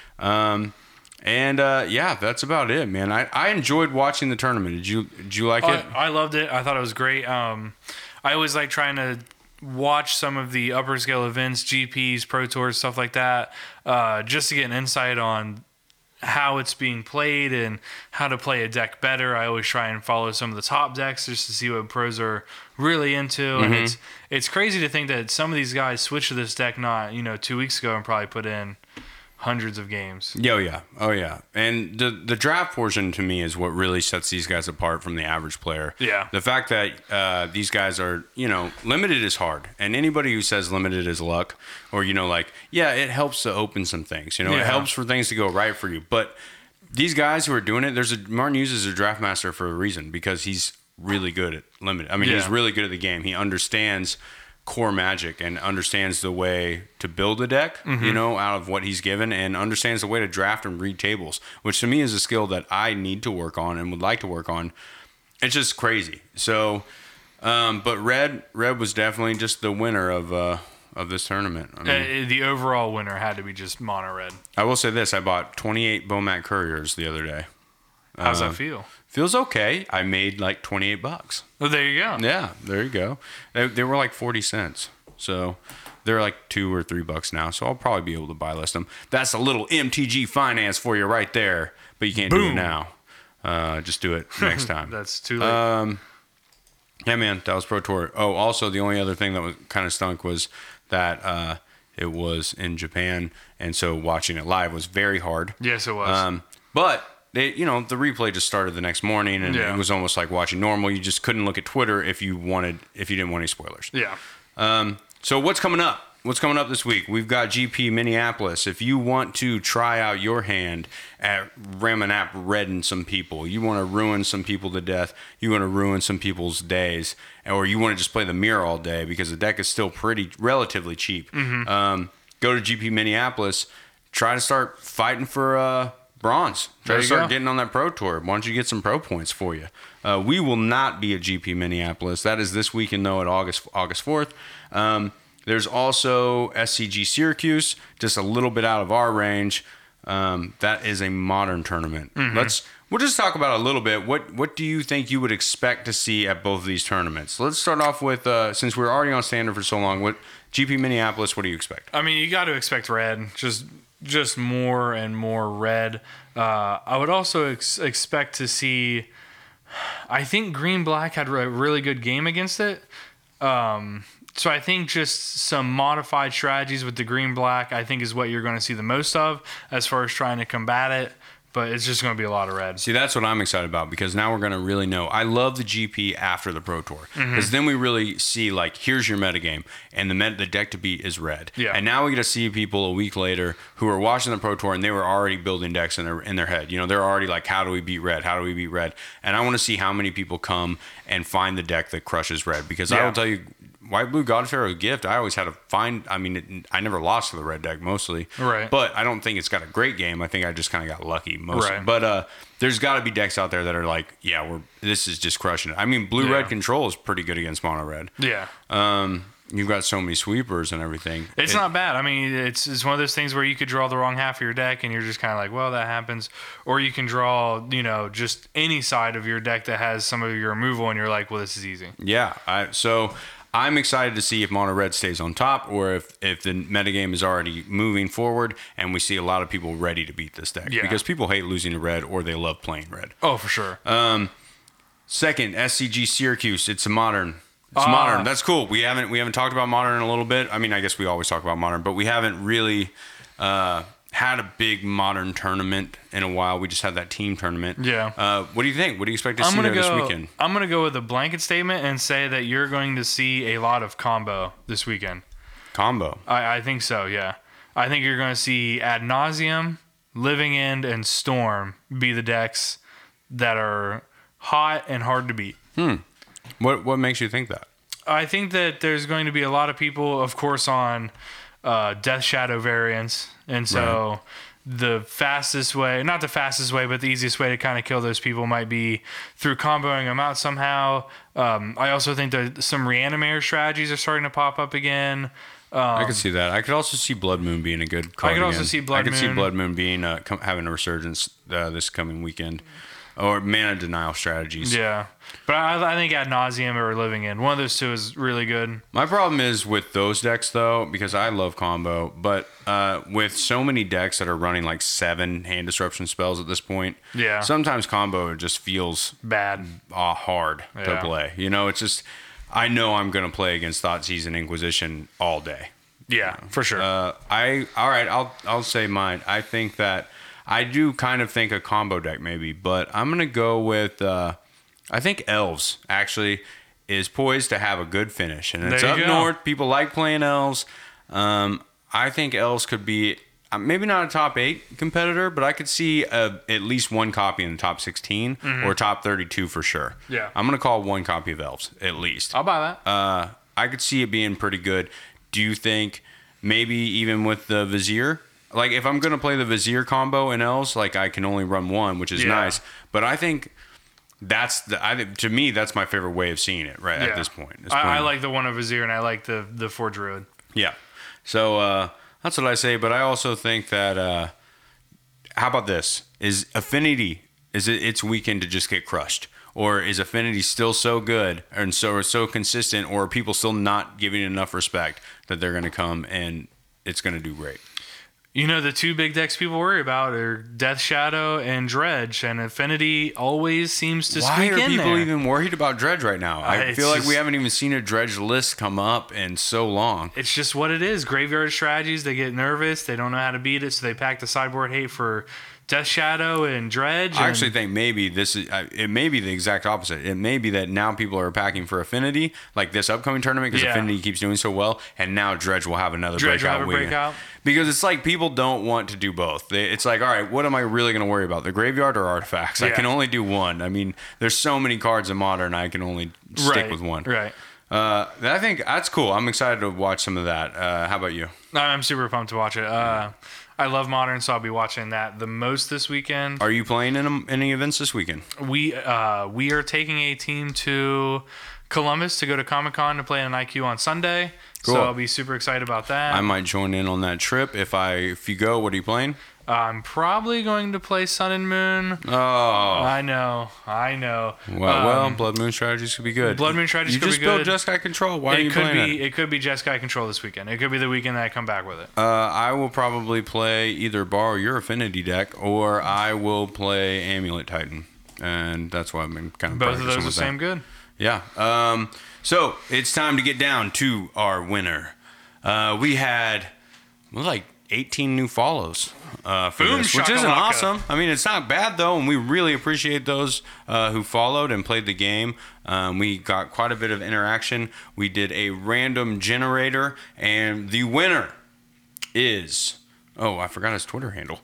That's about it, man. I enjoyed watching the tournament. Did you like it? I loved it. I thought it was great. I always like trying to watch some of the upper scale events, GPs, Pro Tours, stuff like that, just to get an insight on how it's being played and how to play a deck better. I always try and follow some of the top decks just to see what pros are really into. Mm-hmm. And it's crazy to think that some of these guys switched to this deck not 2 weeks ago and probably put in hundreds of games. Oh yeah. And the draft portion to me is what really sets these guys apart from the average player. Yeah. The fact that these guys are, limited is hard. And anybody who says limited is luck, or, it helps to open some things. It helps for things to go right for you. But these guys who are doing it, Martin uses a draft master for a reason, because he's really good at limited. I mean, he's really good at the game. He understands core Magic and understands the way to build a deck, out of what he's given, and understands the way to draft and read tables, which to me is a skill that I need to work on and would like to work on. It's just crazy. So, but Red was definitely just the winner of this tournament. I mean, the overall winner had to be just Mono Red. I will say this: I bought 28 Bomat Couriers the other day. How's that feel? Feels okay. I made like $28. Oh, there you go. Yeah, there you go. They were like 40 cents. So they're like $2 or $3 now. So I'll probably be able to buy list them. That's a little MTG finance for you right there. But you can't do it now. Just do it next time. That's too late. Yeah, man, that was Pro Tour. Oh, also the only other thing that was kind of stunk was that it was in Japan, and so watching it live was very hard. Yes, it was. But the replay just started the next morning, and it was almost like watching normal. You just couldn't look at Twitter if you didn't want any spoilers. Yeah. So what's coming up? What's coming up this week? We've got GP Minneapolis. If you want to try out your hand at ramming up redding some people, you want to ruin some people to death, you want to ruin some people's days, or you want to just play the mirror all day because the deck is still relatively cheap, go to GP Minneapolis. Try to start fighting for bronze. Try to start getting on that Pro Tour. Why don't you get some pro points for you? We will not be at GP Minneapolis. That is this weekend, though, at August 4th. There's also SCG Syracuse, just a little bit out of our range. That is a modern tournament. We'll just talk about a little bit. What do you think you would expect to see at both of these tournaments? Let's start off with, since we're already on standard for so long, GP Minneapolis, what do you expect? I mean, you got to expect red. Just more and more red. I would also expect to see. I think Green Black had a really good game against it. So I think just some modified strategies with the Green Black, I think, is what you're going to see the most of as far as trying to combat it. But it's just going to be a lot of red. See, that's what I'm excited about, because now we're going to really know. I love the GP after the Pro Tour, because then we really see, like, here's your metagame, and the deck to beat is red. Yeah. And now we get to see people a week later who are watching the Pro Tour, and they were already building decks in their head. They're already like, how do we beat red? How do we beat red? And I want to see how many people come and find the deck that crushes red, because I will tell you, White Blue God Pharaoh Gift, I always had to find. I mean, I never lost to the red deck mostly. Right. But I don't think it's got a great game. I think I just kind of got lucky mostly. Right. But there's got to be decks out there that are like, this is just crushing it. I mean, Blue Red Control is pretty good against Mono Red. Yeah. you've got so many sweepers and everything. It's not bad. I mean, it's one of those things where you could draw the wrong half of your deck and you're just kind of like, well, that happens. Or you can draw, just any side of your deck that has some of your removal and you're like, well, this is easy. Yeah. So I'm excited to see if Mono Red stays on top or if the metagame is already moving forward and we see a lot of people ready to beat this deck. Yeah. Because people hate losing to red or they love playing red. Oh, for sure. Second, SCG Syracuse. It's a modern. It's modern. That's cool. We haven't talked about modern in a little bit. I mean, I guess we always talk about modern, but we haven't really had a big modern tournament in a while. We just had that team tournament. Yeah. What do you think? What do you expect to see there this weekend? I'm going to go with a blanket statement and say that you're going to see a lot of combo this weekend. Combo. I think so, yeah. I think you're going to see Ad Nauseam, Living End, and Storm be the decks that are hot and hard to beat. What makes you think that? I think that there's going to be a lot of people, of course, on Death Shadow variants. And so the fastest way, not the fastest way, but the easiest way to kind of kill those people might be through comboing them out somehow. I also think that some Reanimator strategies are starting to pop up again. I could see that. I could also see Blood Moon being a good card. I could also see Blood Moon. I could see Blood Moon being having a resurgence this coming weekend. Or mana denial strategies. Yeah. But I think Ad Nauseam or Living End. One of those two is really good. My problem is with those decks, though, because I love combo, but with so many decks that are running like 7 hand disruption spells at this point, sometimes combo just feels bad, hard to play. It's just, I know I'm going to play against Thoughtseize and Inquisition all day. Yeah, for sure. I'll say mine. I think that I do kind of think a combo deck maybe, but I'm going to go with, I think Elves actually is poised to have a good finish. And it's up north. People like playing Elves. I think Elves could be maybe not a top 8 competitor, but I could see at least one copy in the top 16 or top 32 for sure. Yeah. I'm going to call one copy of Elves at least. I'll buy that. I could see it being pretty good. Do you think maybe even with the Vizier? Like, if I'm going to play the Vizier combo in Elves, like, I can only run one, which is nice. But I think to me, that's my favorite way of seeing it at this point. I like the one of Vizier, and I like the 4 Druid. Yeah. So, that's what I say. But I also think that, how about this? Is Affinity, its weekend to just get crushed? Or is Affinity still so good and so consistent, or are people still not giving it enough respect that they're going to come and it's going to do great? The 2 big decks people worry about are Death Shadow and Dredge, and Affinity always seems to squeak in there. Why are people even worried about Dredge right now? I feel like we haven't even seen a Dredge list come up in so long. It's just what it is. Graveyard strategies, they get nervous. They don't know how to beat it, so they pack the sideboard hate for Death Shadow and Dredge. I actually think maybe it may be the exact opposite. It may be that now people are packing for Affinity, like this upcoming tournament, because Affinity keeps doing so well, and now Dredge will have another breakout. Because it's like people don't want to do both. It's like, all right, what am I really going to worry about, the graveyard or artifacts? Yeah. I can only do one. I mean, there's so many cards in Modern, I can only stick with one. Right. I think that's cool. I'm excited to watch some of that. How about you? I'm super pumped to watch it. I love Modern, so I'll be watching that the most this weekend. Are you playing in any events this weekend? We are taking a team to Columbus to go to Comic-Con to play an IQ on Sunday. Cool. So I'll be super excited about that. I might join in on that trip. If you go, what are you playing? I'm probably going to play Sun and Moon. Oh. I know. Well, Blood Moon strategies could be good. Blood Moon strategies could be good. You just built Jeskai Control. Why are you playing it? It could be Jeskai Control this weekend. It could be the weekend that I come back with it. I will probably play either Borrow Your Affinity deck, or I will play Amulet Titan. And that's why I've been kind of both of those are the same good. Yeah. So it's time to get down to our winner. We had like 18 new follows for this, which isn't awesome. I mean, it's not bad though, and we really appreciate those who followed and played the game. We got quite a bit of interaction. We did a random generator, and the winner is I forgot his Twitter handle.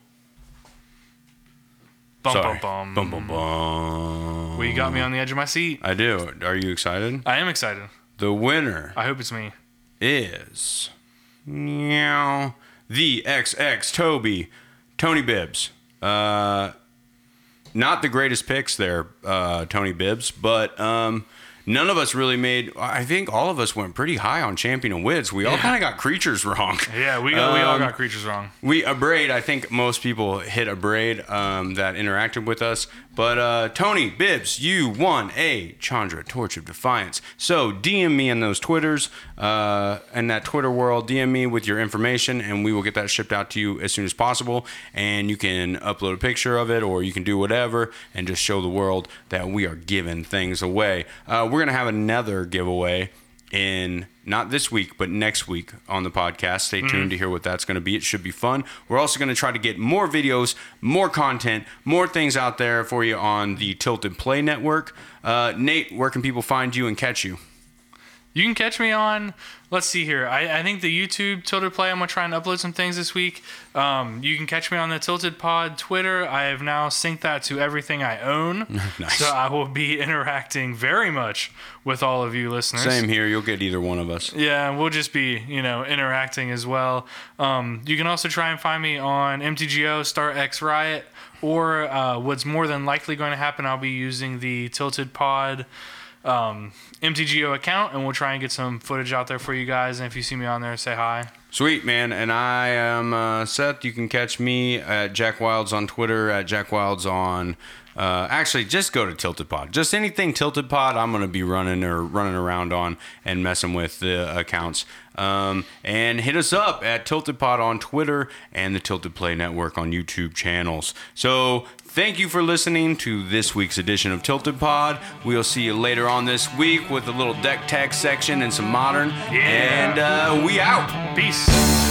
Bum. Bum. Well, you got me on the edge of my seat. I do. Are you excited? I am excited. The winner, I hope it's me, is the XX Tony Bibbs. Not the greatest picks there, Tony Bibbs, but none of us really made. I think all of us went pretty high on Champion of Wits. We all kind of got creatures wrong. Yeah, we all got creatures wrong. Abrade, I think most people hit Abrade that interacted with us. But Tony, Bibbs, you won a Chandra Torch of Defiance. So DM me in those Twitters, in that Twitter world, DM me with your information, and we will get that shipped out to you as soon as possible. And you can upload a picture of it, or you can do whatever, and just show the world that we are giving things away. We're going to have another giveaway in not this week, but next week on the podcast. Stay tuned to hear what that's going to be. It should be fun. We're also going to try to get more videos, more content, more things out there for you on the Tilted Play Network. Nate, where can people find you and catch you? You can catch me on, let's see here. I think the YouTube Tilted Play, I'm going to try and upload some things this week. You can catch me on the Tilted Pod Twitter. I have now synced that to everything I own. Nice. So I will be interacting very much with all of you listeners. Same here. You'll get either one of us. Yeah, we'll just be, interacting as well. You can also try and find me on MTGO, Start X Riot, or what's more than likely going to happen, I'll be using the Tilted Pod MTGO account, and we'll try and get some footage out there for you guys. And if you see me on there, say hi. Sweet, man. And I am Seth. You can catch me at Jack Wilds on Twitter, at Jack Wilds on... actually, just go to Tilted Pod. Just anything Tilted Pod, I'm going to be running around on and messing with the accounts. And hit us up at Tilted Pod on Twitter and the Tilted Play Network on YouTube channels. So thank you for listening to this week's edition of Tilted Pod. We'll see you later on this week with a little deck tech section and some modern. Yeah. And we out. Peace.